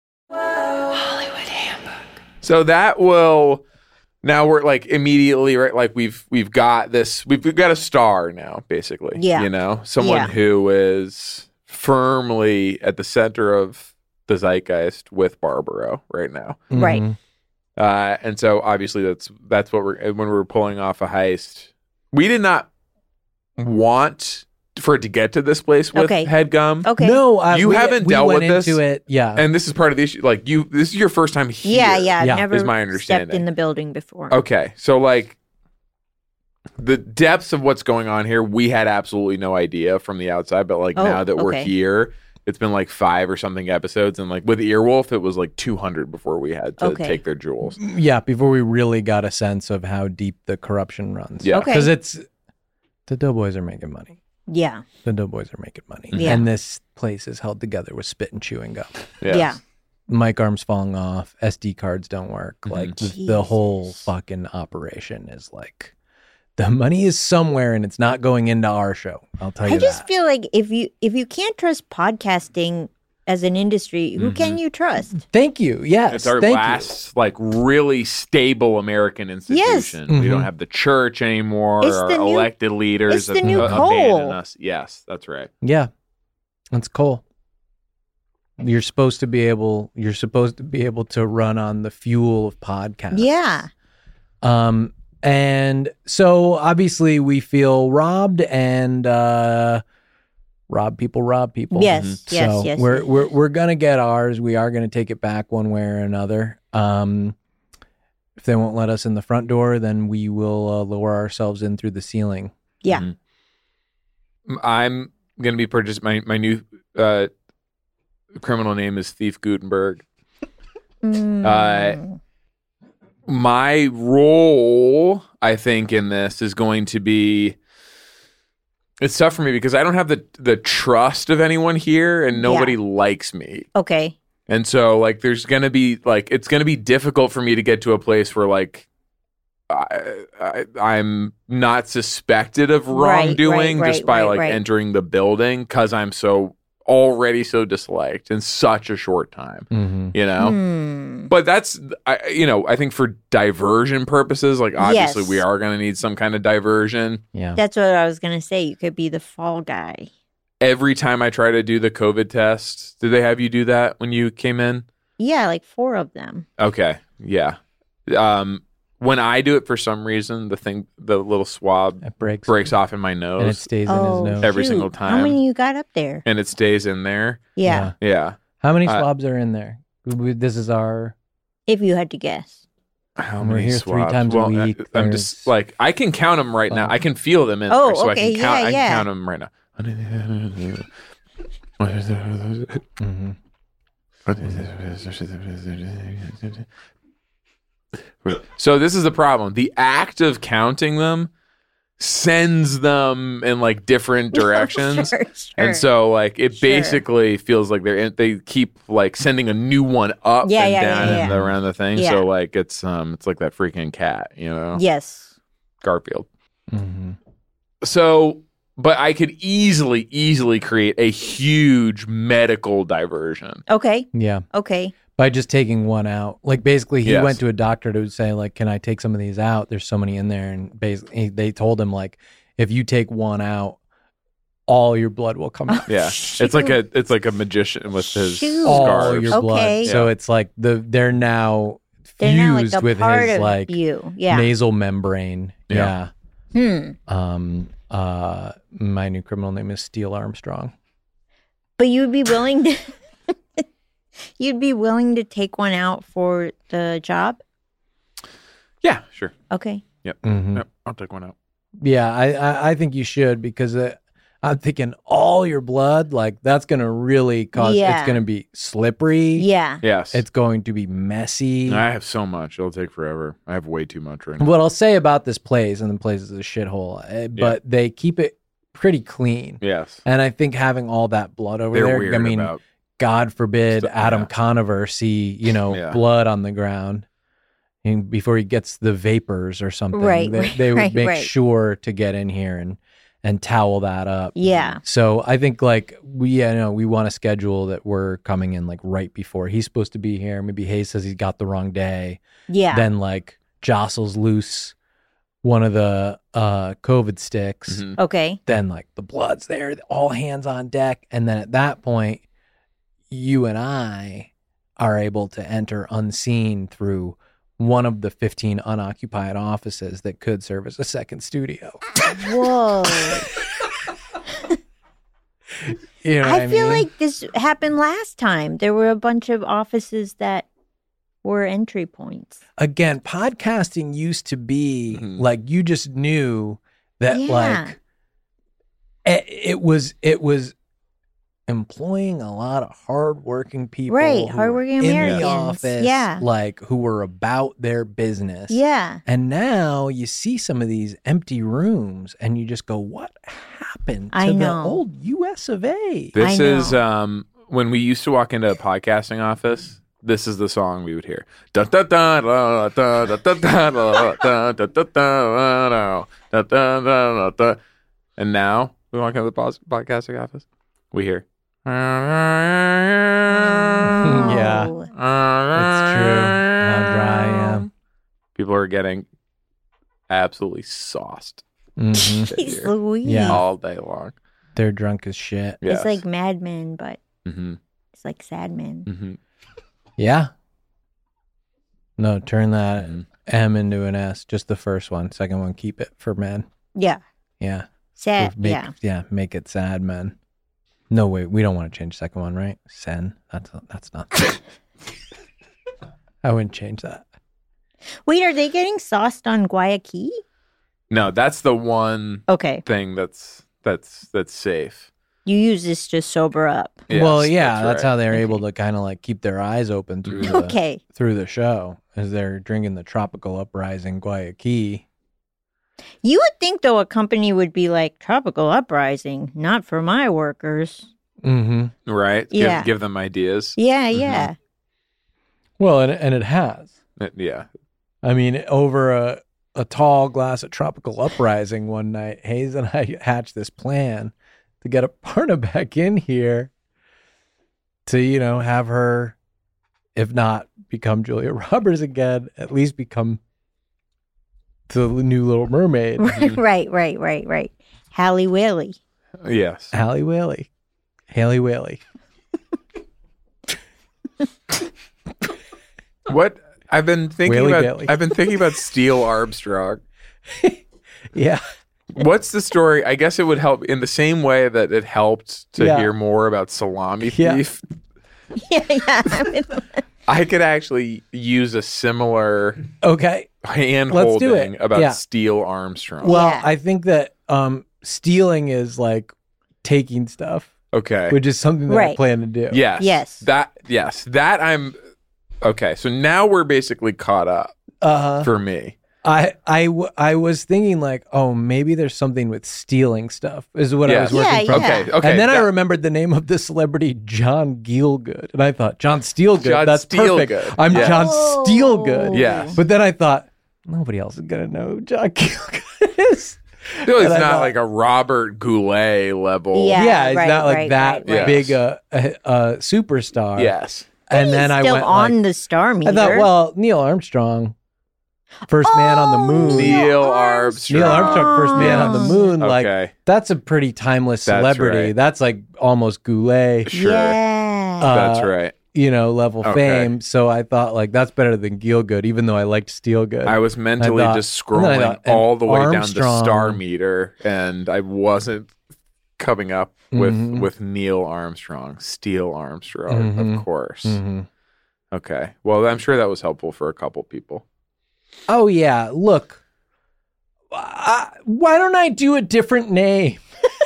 Hollywood Handbook. So that will, now we're like immediately, right? Like we've we've got this, we've, we've got a star now, basically. Yeah. You know, someone Yeah. who is firmly at the center of the zeitgeist with Barbaro right now. Right. Mhm. Uh, and so obviously that's that's what we're, when we're pulling off a heist, we did not want for it to get to this place with Okay. HeadGum. Okay. No, uh, You we, haven't we dealt went with this? into it. Yeah. And this is part of the issue. Like you, this is your first time here. Yeah, yeah. I've Yeah. never Is my stepped understanding. in the building before. Okay, so like the depths of what's going on here, we had absolutely no idea from the outside. But like Oh, now that we're okay. here, it's been like five or something episodes, and like with Earwolf, it was like two hundred before we had to Okay. take their jewels. yeah, before we really got a sense of how deep the corruption runs. Yeah. Okay. Because it's, the Doughboys are making money. Yeah. The Doughboys are making money. Yeah. And this place is held together with spit and chewing gum. Yes. Yeah. Mic arms falling off, S D cards don't work. Mhm. Like the, the whole Jesus. fucking operation is like, the money is somewhere and it's not going into our show. I'll tell you I just that. feel like if you if you can't trust podcasting as an industry, who can you trust? Thank you. Yes. It's our thank last like really stable American institution. We don't Mhm. have the church anymore. It's Our the new- elected leaders it's the have new a- coal. abandoned us. Yes, that's right. you. Yeah. That's cool. You're supposed to be able you're supposed to be able to run on the fuel of podcasts. Yeah. Um and so obviously we feel robbed and uh rob people rob people. Yes, yes, so yes, we're yes. we're we're gonna get ours. We are gonna take it back one way or another. Um if they won't let us in the front door, then we will uh, lower ourselves in through the ceiling. Yeah. Mhm. I'm gonna be purchased. My my new uh, criminal name is Thief Gutenberg. Mm. Uh, my role, I think, in this is going to be. It's tough for me because I don't have the the trust of anyone here, and nobody Yeah. likes me. Okay. And so, like, there's gonna be like, it's gonna be difficult for me to get to a place where, like, I, I I'm not suspected of Right, wrongdoing right, just right, by right, like right. entering the building because I'm so already so disliked in such a short time. Mm-hmm. You know. Hmm. But that's, I, you know, I think for diversion purposes, like obviously Yes. we are going to need some kind of diversion. Yeah. That's what I was gonna say. You could be the fall guy. Every time I try to do the COVID test, did they have you do that when you came in? Yeah, like four of them. Okay, yeah. Um, when I do it for some reason, the thing, the little swab It breaks. breaks off in my And it nose, stays oh, in his nose. Every shoot. single How time. many you got up there? and it stays in there. Yeah. Yeah. How many Uh, swabs are in there? We- This is our. If you had to guess. How We're many here three swabs? times a well, week. I, I'm just There's- like, I can count them right now. Oh. I can feel them in Oh, there, so okay, I can count. yeah, I yeah. can count them right now. Mm-hmm. So this is the problem. The act of counting them sends them in like different directions. Sure, sure. And so like it Sure. basically feels like they're they keep like sending a new one up Yeah, and yeah, down yeah, and yeah. around the thing. Yeah. So like it's um it's like that freaking cat, you know? Yes. Garfield. Mm-hmm. So but I could easily, easily create a huge medical diversion. Okay. Yeah. Okay. By just taking one out. Like basically he Yes. went to a doctor to say like, can I take some of these out? There's so many in there. And basically they told him like, if you take one out, all your blood will come out. Yeah. It's like a it's like a magician with his Shoot. All scarves. your blood. Okay. So Yeah. it's like the they're now They're now like fused a with part his of like you. Yeah. nasal membrane. Yeah. Hmm. Yeah. Um uh my new criminal name is Steele Armstrong. But you'd be willing to you'd be willing to take one out for the job? Yeah, sure. Okay. Mm-hmm. Yep, I'll take one out. Yeah, I, I, I think you should because uh, I'm thinking all your blood, like that's going to really cause, Yeah. it's going to be slippery. Yeah. Yes. It's going to be messy. I have so much. It'll take forever. I have way too much right now. What I'll say about this place, and the place is a shithole, uh, but they keep it pretty clean. Yes. And I think having all that blood over They're there, weird I mean, about God forbid Stuff, Adam yeah. Conover see, you know, Yeah. blood on the ground and before he gets the vapors or something. Right, They, right, they would right, make right. sure to get in here and, and towel that up. Yeah. So I think like we, you know, we want to schedule that we're coming in like right before he's supposed to be here. Maybe Hayes says he's got the wrong day. Yeah. Then like jostles loose one of the uh, COVID sticks. Mhm. Okay. Then like the blood's there, all hands on deck. And then at that point, you and I are able to enter unseen through one of the fifteen unoccupied offices that could serve as a second studio. Whoa. You know what I I feel mean? like this happened last time. There were a bunch of offices that were entry points. Again, podcasting used to be Mhm. like you just knew that Yeah. like it, it was it was employing a lot of hardworking people, Right, who were hardworking in the Americans. office, Yeah. like who were about their business. Yeah. And now you see some of these empty rooms, and you just go, "What happened to I the know. old U S of A?" This I is know. um when we used to walk into a podcasting office. This is the song we would hear. Da da da da da da da da da da da da da da da da da. And now we walk into the pos- podcasting office. We hear. Yeah. Oh. It's true. How dry I am. People are getting absolutely sauced Mhm. Jeez Louise. Yeah. all day long. They're drunk as shit. Yes. It's like Mad Men, but Mm-hmm. it's like Sad Men. Mm-hmm. Yeah. No, turn that Mhm. M into an S. Just the first one. Second one, keep it for men. Yeah. Yeah. Sad. make, yeah. yeah, make it sad men. No, wait, we don't want to change the second one, right? Sen. That's that's not. I wouldn't change that. Wait, are they getting sauced on Guayaquil? No, that's the one Okay. thing that's that's that's safe. You use this to sober up. Yes, well, yeah, that's, that's how right. they're able to kind of like keep their eyes open through the, Okay. through the show as they're drinking the Tropical Uprising Guayaquil. You would think, though, a company would be like, Tropical Uprising, not for my workers. Mm-hmm. Right? Yeah. Give, give them ideas. Yeah, Mhm. yeah. Well, and and it has. Uh, Yeah. I mean, over a a tall glass of Tropical Uprising one night, Hayes and I hatched this plan to get Aparna back in here to, you know, have her, if not become Julia Roberts again, at least become the new Little Mermaid. right, right, right, right. Hallie Whaley. Yes. Hallie Whaley. Haley Whaley. What I've been thinking Whaley about Bailey. I've been thinking about Steele Armstrong. Yeah. What's the story? I guess it would help in the same way that it helped to Yeah. hear more about Salami Yeah. Thief. Yeah, yeah. I mean, I could actually use a similar Okay. hand Let's do holding it. about Yeah. Steele Armstrong. Well, Yeah. I think that um, stealing is like taking stuff, okay. which is something that I Right. plan to do. Yes. Yes. That yes. That I'm okay. So now we're basically caught up Uh-huh. for me. I, I, w- I was thinking like, oh, maybe there's something with stealing stuff is what I Yes. was working Yeah, from. yeah. Okay. Okay. And then I that- remembered the name of the celebrity, John Gielgud. And I thought, John Steelgood, John that's perfect. Steelgood. I'm Yes. John Oh. Steelgood. Yes. But then I thought, nobody else is going to know who John Gielgud is. No, it's And I not thought- like a Robert Goulet level. Yeah. Yeah, it's right, not like right, that right, right. big uh, uh, uh, superstar. Yes. And then I Still went on like, the star meter. I thought, well, Neil Armstrong, first man on the Oh, moon. Neil Neil Armstrong. Neil Armstrong, first man on the moon. Like Okay. that's a pretty timeless That's celebrity. right. That's like almost Goulet, Sure. Yeah. Uh, That's right. you know, level Okay. fame. So I thought like that's better than Gielgud, even though I liked Steelgood. I was mentally I thought- just and then I scrolling thought, and all the way down the Armstrong- star meter, and I wasn't coming up with Mhm. with Neil Armstrong, Steele Armstrong, Mhm. of course. Mhm. Okay. Well, I'm sure that was helpful for a couple people. Oh yeah, look. Uh, why don't I do a different name?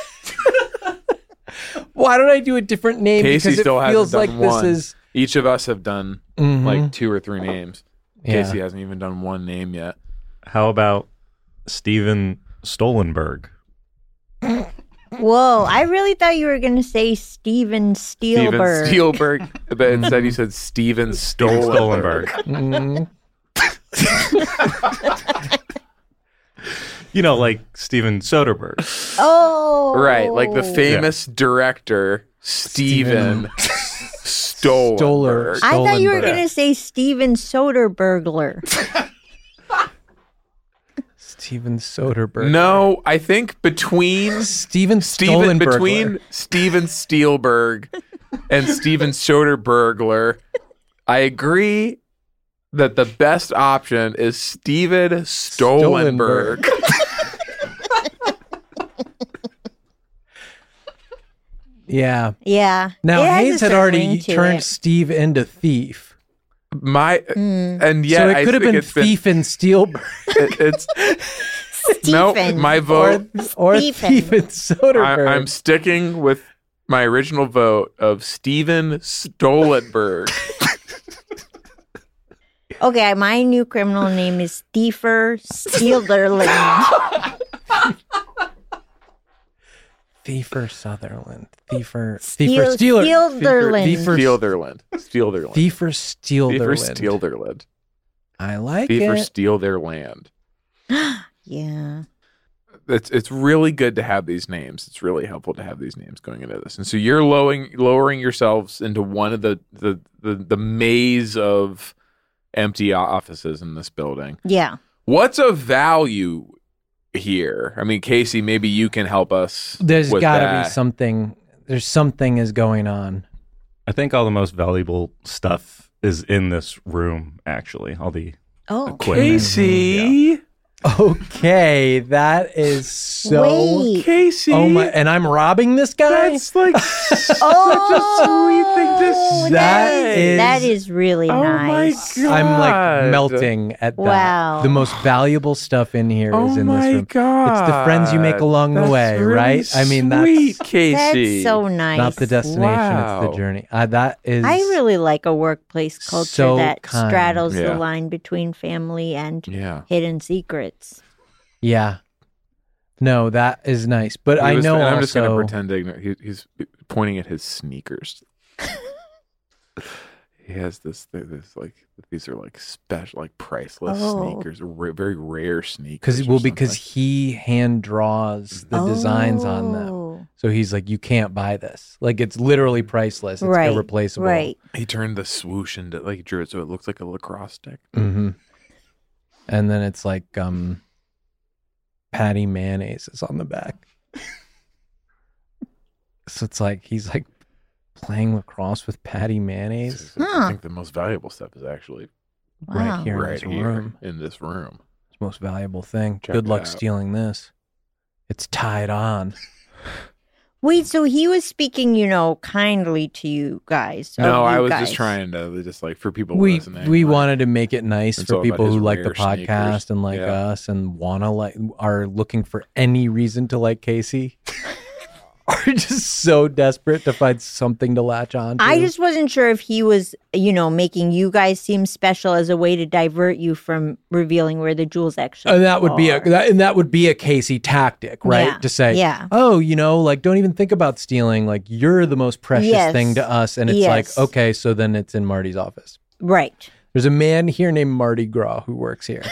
Why don't I do a different name? Casey because still it hasn't feels done like one. this is Each of us have done Mhm. like two or three names. Yeah. Casey hasn't even done one name yet. How about Steven Stolenberg? Whoa, I really thought you were going to say Steven Spielberg. Steven Spielberg. But instead you said Steven Stolenberg. Stolenberg. Mhm. You know, like Steven Soderbergh. Oh. Right, like the famous director Steven Stoller. Stolenberg. I thought you were Stolenberg. going to say Steven Soderbergler. Steven Soderbergh. No, I think between Steven Steven Stolenbergler. between Steven Spielberg and Steven Soderbergler, I agree that the best option is Steven Stolenberg. Yeah. Yeah. Now It has a Hayes had certain already ring to turned it. Steve into thief. My Mm. and yet so it I could have think been it's been- thief and Steelberg. it- it's no, Stephen. my vote. or Stephen. thief and Soderbergh. I, I'm sticking with my original vote of Steven Stolenberg. Okay, my new criminal name is Thiefer Steelerland. Thiefer Sutherland. Thiefer. Steel- Thiefer Steeler. Steelderland. Thiefer. Steelderland. Steelderland. Thiefer Steelderland. Thiefer Steelderland. I like Thiefer it. steal their land. Yeah. It's it's really good to have these names. It's really helpful to have these names going into this. And so you're lowering lowering yourselves into one of the the the, the maze of empty offices in this building. Yeah. What's of value here? I mean, Casey, maybe you can help us. There's with got to that. be something. There's something is going on. I think all the most valuable stuff is in this room, actually. All the Oh. equipment. Casey. Okay, that is so Wait. Casey. Oh my! And I'm robbing this guy. That's like such Oh, a sweet thing to say. That is- that is really Oh nice. my God. I'm like melting at that. Wow. The most valuable stuff in here Oh is in my this room. God. It's the friends you make along the That's way, really right? I mean, sweet, that's Casey. That's so nice. not the destination; Wow. it's the journey. Uh, that is. I really like a workplace culture so that kind. straddles Yeah. the line between family and Yeah. hidden secrets. Yeah. No, that is nice, but He I was- know and also. I'm just gonna pretend to ignore. He, he's pointing at his sneakers. He has this, this like these are like special, like priceless Oh. sneakers, ra- very rare sneakers. Because or well, because something. he hand draws the designs on them, Oh. so he's like, you can't buy this. Like it's literally priceless. It's Right, irreplaceable. Right. he turned the swoosh into like he drew it so it looks like a lacrosse stick. hmm And then it's like um, Patty Mayonnaise is on the back. So it's like he's like playing lacrosse with Patty Mayonnaise I Huh. think the most valuable stuff is actually Wow. right here in right this here room. in this room. It's the most valuable thing. Check Good it luck out. stealing this. It's tied on. Wait, so he was speaking, you know, kindly to you guys. of No, you I was guys. just trying to just like for people we listening. we like, wanted to make it nice It's for all about people his who like the rare podcast sneakers. and like Yeah. us and wanna like are looking for any reason to like Casey. Are just so desperate to find something to latch on to. I just wasn't sure if he was, you know, making you guys seem special as a way to divert you from revealing where the jewels actually and that would be a are. that, and that would be a Casey tactic, right? Yeah. To say, Yeah. oh, you know, like don't even think about stealing. Like you're the most precious Yes. thing to us, and it's Yes. like, okay, so then it's in Marty's office. Right. There's a man here named Marty Gras who works here.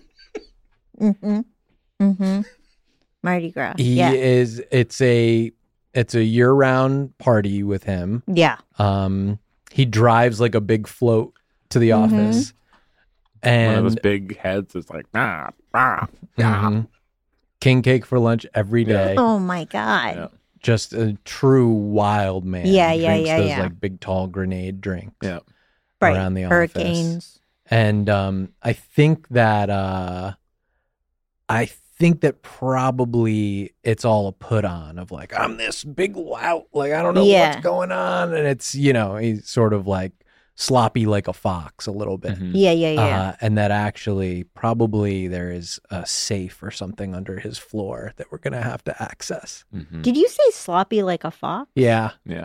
Mm-hmm. Mm-hmm. Mardi Gras. He yeah. is. It's a it's a year round party with him. Yeah. Um, he drives like a big float to the Mhm. office, one of and those big heads is like ah, ah, ah. Mhm. king cake for lunch every Yeah. day. Oh my God. Yeah. Just a true wild man. Yeah, yeah, Drinks yeah, those yeah. like big tall grenade drinks. Yeah. Right. around the office. Hurricanes. And um, I think that uh, I think that probably it's all a put on of like I'm this big lout, like I don't know Yeah. what's going on, and it's you know he's sort of like sloppy like a fox a little bit. Mhm. Yeah, yeah, yeah. Uh, and that actually probably there is a safe or something under his floor that we're gonna have to access. Mhm. Did you say sloppy like a fox? Yeah. Yeah.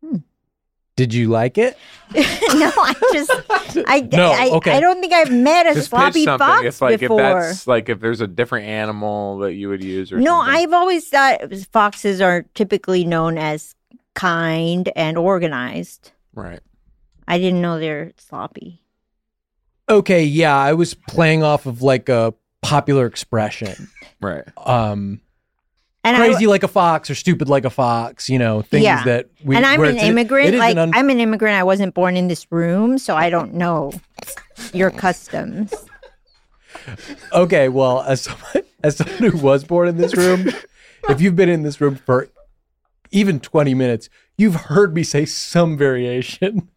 Did you like it? no, I just, I, No, I, okay. I don't think I've met a Just sloppy pitch something. fox It's like before. if that's like if there's a different animal that you would use or No, something. I've always thought foxes are typically known as kind and organized. right. I didn't know they're sloppy. Okay, yeah, I was playing off of like a popular expression. Right. Um And crazy I, like a fox or stupid like a fox, you know, things Yeah. that we and I'm where an it's- it immigrant. is Like an un- I'm an immigrant. I wasn't born in this room, so I don't know your customs. Okay, well, as someone, as someone who was born in this room, if you've been in this room for even twenty minutes, you've heard me say some variation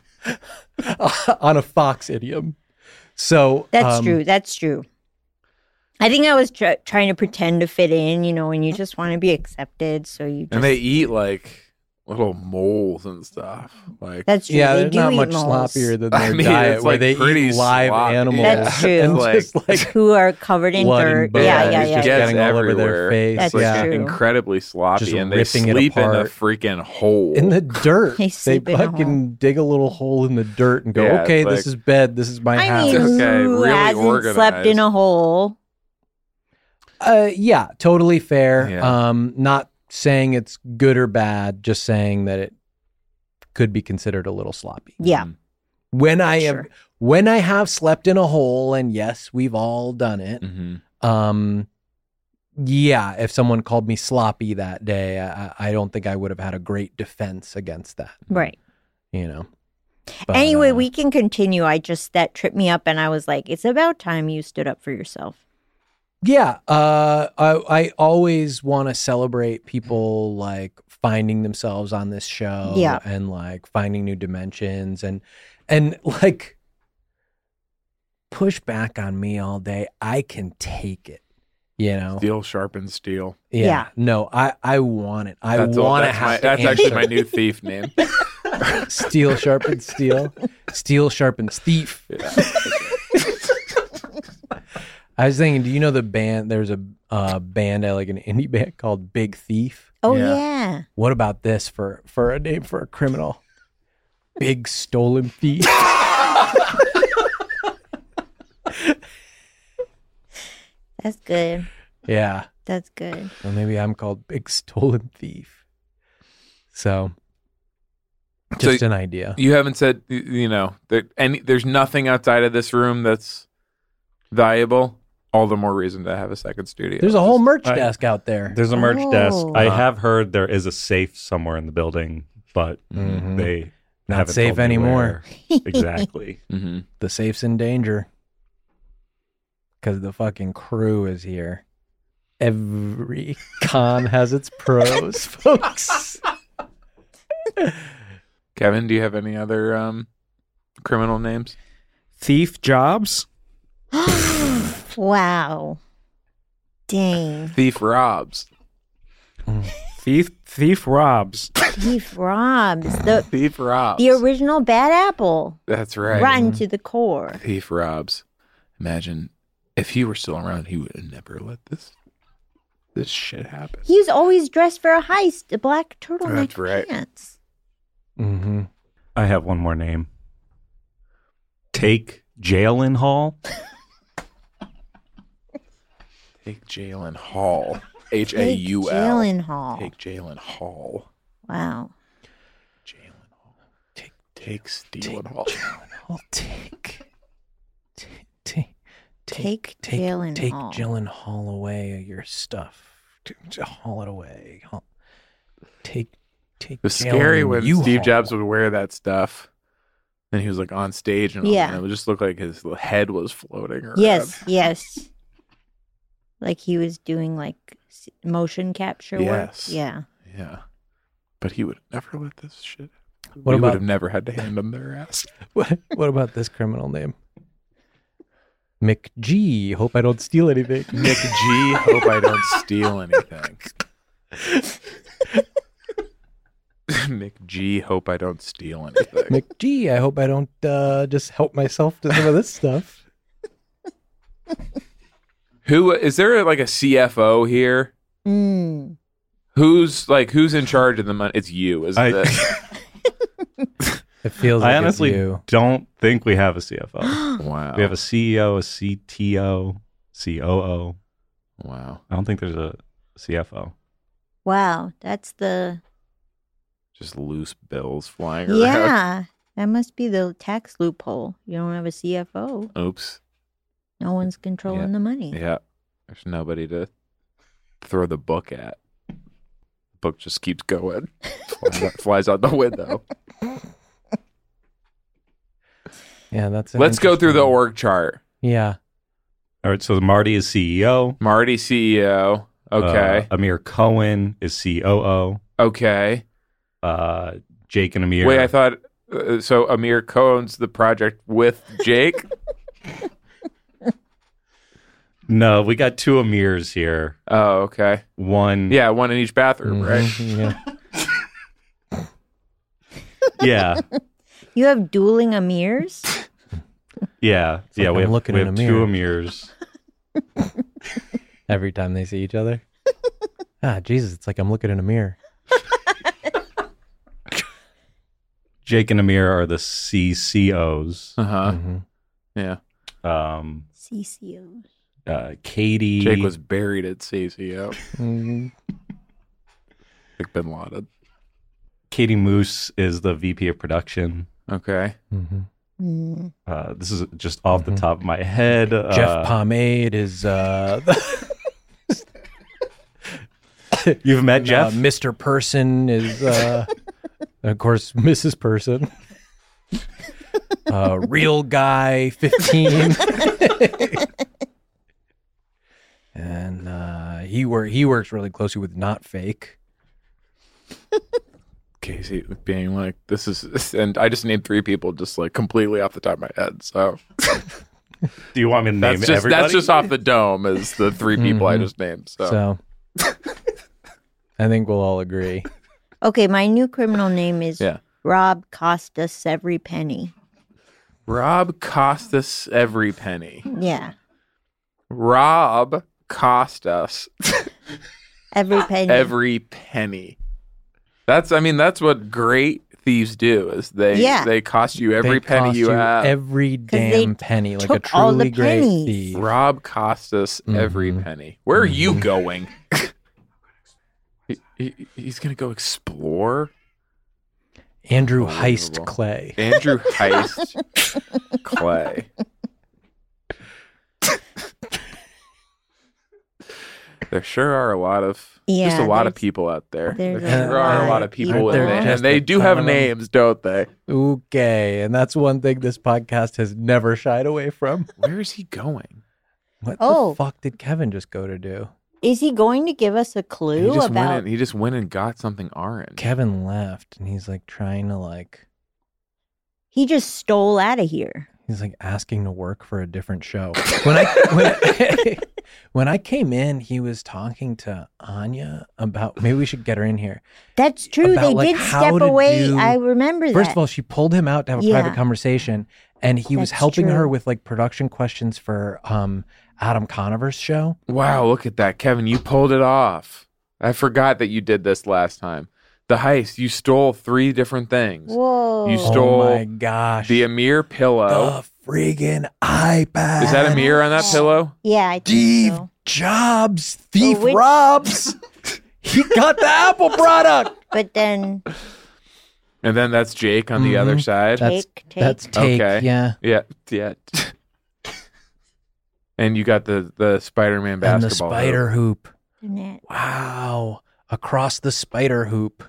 on a fox idiom. So That's um, true. That's true. I think I was tr- trying to pretend to fit in, you know, and you just want to be accepted. So you just, And they eat like little moles and stuff. Like that's true. Yeah, they they're do not eat much moles. sloppier than I their mean, diet, it's, where like, they pretty eat live sloppy. animals. That's true. And Like- just like Who are covered in blood and dirt. bone Yeah, yeah, is yeah. just yeah. Gets getting all over their everywhere. face. That's It's yeah. true. incredibly sloppy, Just and they ripping it sleep in a apart. freaking hole. In the dirt. They They sleep in a fucking hole. dig a little hole in the dirt and go, Yeah, okay, it's this like- is bed. This is my I house. mean, Okay, who really hasn't slept in organized. a hole? Uh, yeah, totally fair. Yeah. Um, not saying it's good or bad, just saying that it could be considered a little sloppy. Yeah. When I have, Sure. when I have slept in a hole, and yes, we've all done it. Mm-hmm. Um, yeah, if someone called me sloppy that day, I, I don't think I would have had a great defense against that. Right. You know. But, Anyway, uh, we can continue. I just, that tripped me up and I was like, it's about time you stood up for yourself. Yeah, uh, I, I always want to celebrate people like finding themselves on this show, Yeah. and like finding new dimensions, and and like push back on me all day. I can take it. You know, Steel sharpens steel. Yeah. Yeah. No, I, I want it. I That's all- want to that's have my- to That's answer. actually my new thief name. Steel sharpens steel. Steel sharpens thief. I was thinking, do you know the band? There's a uh, band, uh, like an indie band called Big Thief. Oh Yeah. yeah. What about this for for a name for a criminal? Big Stolen Thief. That's good. Yeah. That's good. Well, maybe I'm called Big Stolen Thief. So, So just an idea. You haven't said, y- you know, that any. There's nothing outside of this room that's valuable. All the more reason to have a second studio. There's a whole merch I- desk out there. There's a merch desk. Oh. I Uh-huh. have heard there is a safe somewhere in the building, but Mhm. they Not haven't safe told me anymore. where. Exactly. Mm-hmm. The safe's in danger because the fucking crew is here. Every con has its pros, folks. Kevin, do you have any other um, criminal names? Thief Jobs. Wow. Dang. Thief robs. Thief Thief Robs. Thief robs the Thief robs. the original bad apple. That's right. Rotten to the core. Thief robs. Imagine if he were still around, he would have never let this this shit happen. He's always dressed for a heist. The black turtleneck That's right. pants. Mm-hmm. I have one more name. Take Jalen Hall. Take Jalen Hall. H A U L. Gyllenhaal. Take Jalen Hall. Wow. Jalen Hall. Take take Steven Hall. I'll take, take, take, Take take, Jalen take Hall. Jalen Hall away your stuff. T- t- Haul it away. Haul- Take, take. It was scary Jalen when U-Haul. Steve Jobs would wear that stuff. And he was like on stage and all Yeah. that, and it would just look like his head was floating around. Yes, yes. Like he was doing like s- motion capture Yes. work. Yeah. Yeah. But he would have never let this shit. What we would about have never had to hand them their ass. what, what about this criminal name? McG. Hope I don't steal anything. Nick G. Hope I don't steal anything. Nick G. Hope I don't steal anything. McG. I hope I don't uh, just help myself to some of this stuff. Who is there like a C F O here? Mm. Who's like who's in charge of the money? It's you, isn't I- it? It feels like I honestly it's you. don't think we have a C F O. Wow. We have a C E O, a C T O, C O O. Wow. I don't think there's a C F O. Wow. That's the Just loose bills flying around. yeah. That must be the tax loophole. You don't have a C F O. Oops. No one's controlling Yeah. the money. Yeah. There's nobody to throw the book at. The book just keeps going. Flies out, flies out the window. Yeah, that's. an Let's go through the interesting- org chart. Yeah. All right, so Marty is C E O. Marty C E O. Okay. Uh, Amir Cohen is C O O. okay. Uh, Jake and Amir. Wait, I thought uh, so. Amir co-owns the project with Jake. No, we got two Amirs here. Oh, okay. One. Yeah, one in each bathroom, right? Mhm, yeah. Yeah. You have dueling Amirs? Yeah. It's like yeah. we I'm have, looking we in have a two mirror. Amirs. Every time they see each other. Ah, Jesus! It's like I'm looking in a mirror. Jake and Amir are the C C Os. Uh huh. Mhm. Yeah. Um, C C Os. uh, Katie. Jake was buried at C C O. Mhm. Like Bin Laden. Katie Moose is the V P of production. Okay. Mhm. Mm. Uh, this is just off the Mhm. top of my head. Jeff Uh, Pomade is. Uh, You've met uh, Jeff? Mister Person is. Uh, and of course, Missus Person. Uh, real guy fifteen. And uh, he work he works really closely with Not Fake. Casey being like, this is, and I just named three people just like completely off the top of my head. So Do you want me to name That's just everybody? that's just off the dome as the three people I Mhm. just named. So, So I think we'll all agree. Okay, my new criminal name is yeah. Rob Costas Every Penny. Rob Costas Every Penny. Yeah, Rob Costas Every Penny. Every Penny. That's I mean that's what great thieves do is they Yeah. they cost you every They penny cost you have. Every they damn penny, like a took all the truly great pennies. thief. Rob Costas Every Mhm. Penny. Where are you going? he, he, he's gonna go explore. Andrew Heist Unbelievable. Clay. Andrew Heist Clay. There sure are a lot of just Yeah, a lot of there's- people out there. There there's a sure are a lot lot of of people, people. in there, Just and they a do ton have of them. names, don't they? Okay, and that's one thing this podcast has never shied away from. Where is he going? What Oh. the fuck did Kevin just go to do? Is he going to give us a He clue just about? went. And, he just went and got something orange. Kevin left, and he's like trying to like, He just stole out of here. he's like asking to work for a different show. When I when I, when I came in, he was talking to Anya about maybe we should get her in here. That's true. About, They like, did how step to away. do- I remember that. First of all, she pulled him out to have a Yeah. private conversation, and he was That's helping her true. with like production questions for um Adam Conover's show. Wow, look at that, Kevin! You pulled it off. I forgot that you did this last time. The heist. You stole three different things. Whoa. You stole oh my gosh, the Amir pillow. the friggin' iPad. Is that Amir on that pillow? Yeah, I think Steve so. Jobs, thief Oh, which- Robs. He got the Apple product. But then And then that's Jake on the other Mhm. side. That's take, take. that's take. Okay. Yeah, Yeah, yeah. And you got the the Spider-Man and basketball. the spider hoop. the net. Wow, across the spider hoop.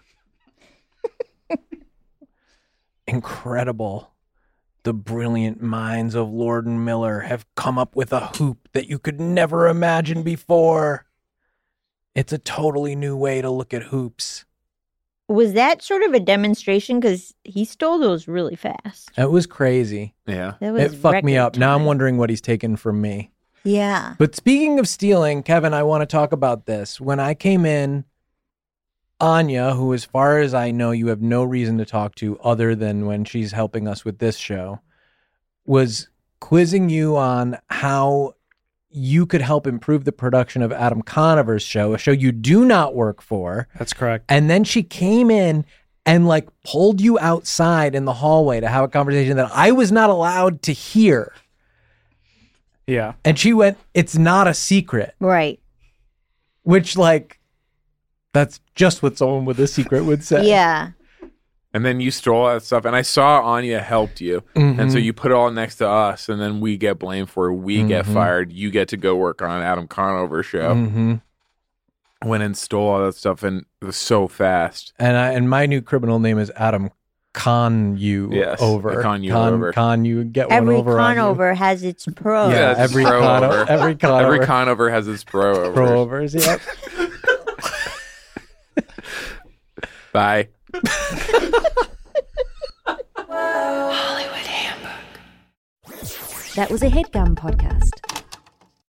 Incredible. The brilliant minds of Lord and Miller have come up with a hoop that you could never imagine before. It's a totally new way to look at hoops. Was that sort of a demonstration? Because he stole those really fast. It was crazy. Yeah. That was It fucked me record up. Now I'm time. wondering what he's taken from me. Yeah. But speaking of stealing, Kevin, I want to talk about this. When I came in, Anya, who as far as I know you have no reason to talk to other than when she's helping us with this show, was quizzing you on how you could help improve the production of Adam Conover's show, a show you do not work for. That's correct. And then she came in and like pulled you outside in the hallway to have a conversation that I was not allowed to hear. Yeah. And she went, "It's not a secret," Right. which like, that's just what someone with a secret would say. Yeah. And then you stole all that stuff. And I saw Anya helped you. And so Mhm. you put it all next to us. And then we get blamed for it. We get Mhm. fired. You get to go work on Adam Conover's show. hmm Went and stole all that stuff. And it was so fast. And I and my new criminal name is Adam Con you Yes, over. I con you con, over. Con you get Every one over on you. conover has its pros. Yeah, it's every pro con over. every con Every over. Conover has its pro over. pro overs. Yep. Bye. Hollywood Handbook. That was a HeadGum podcast.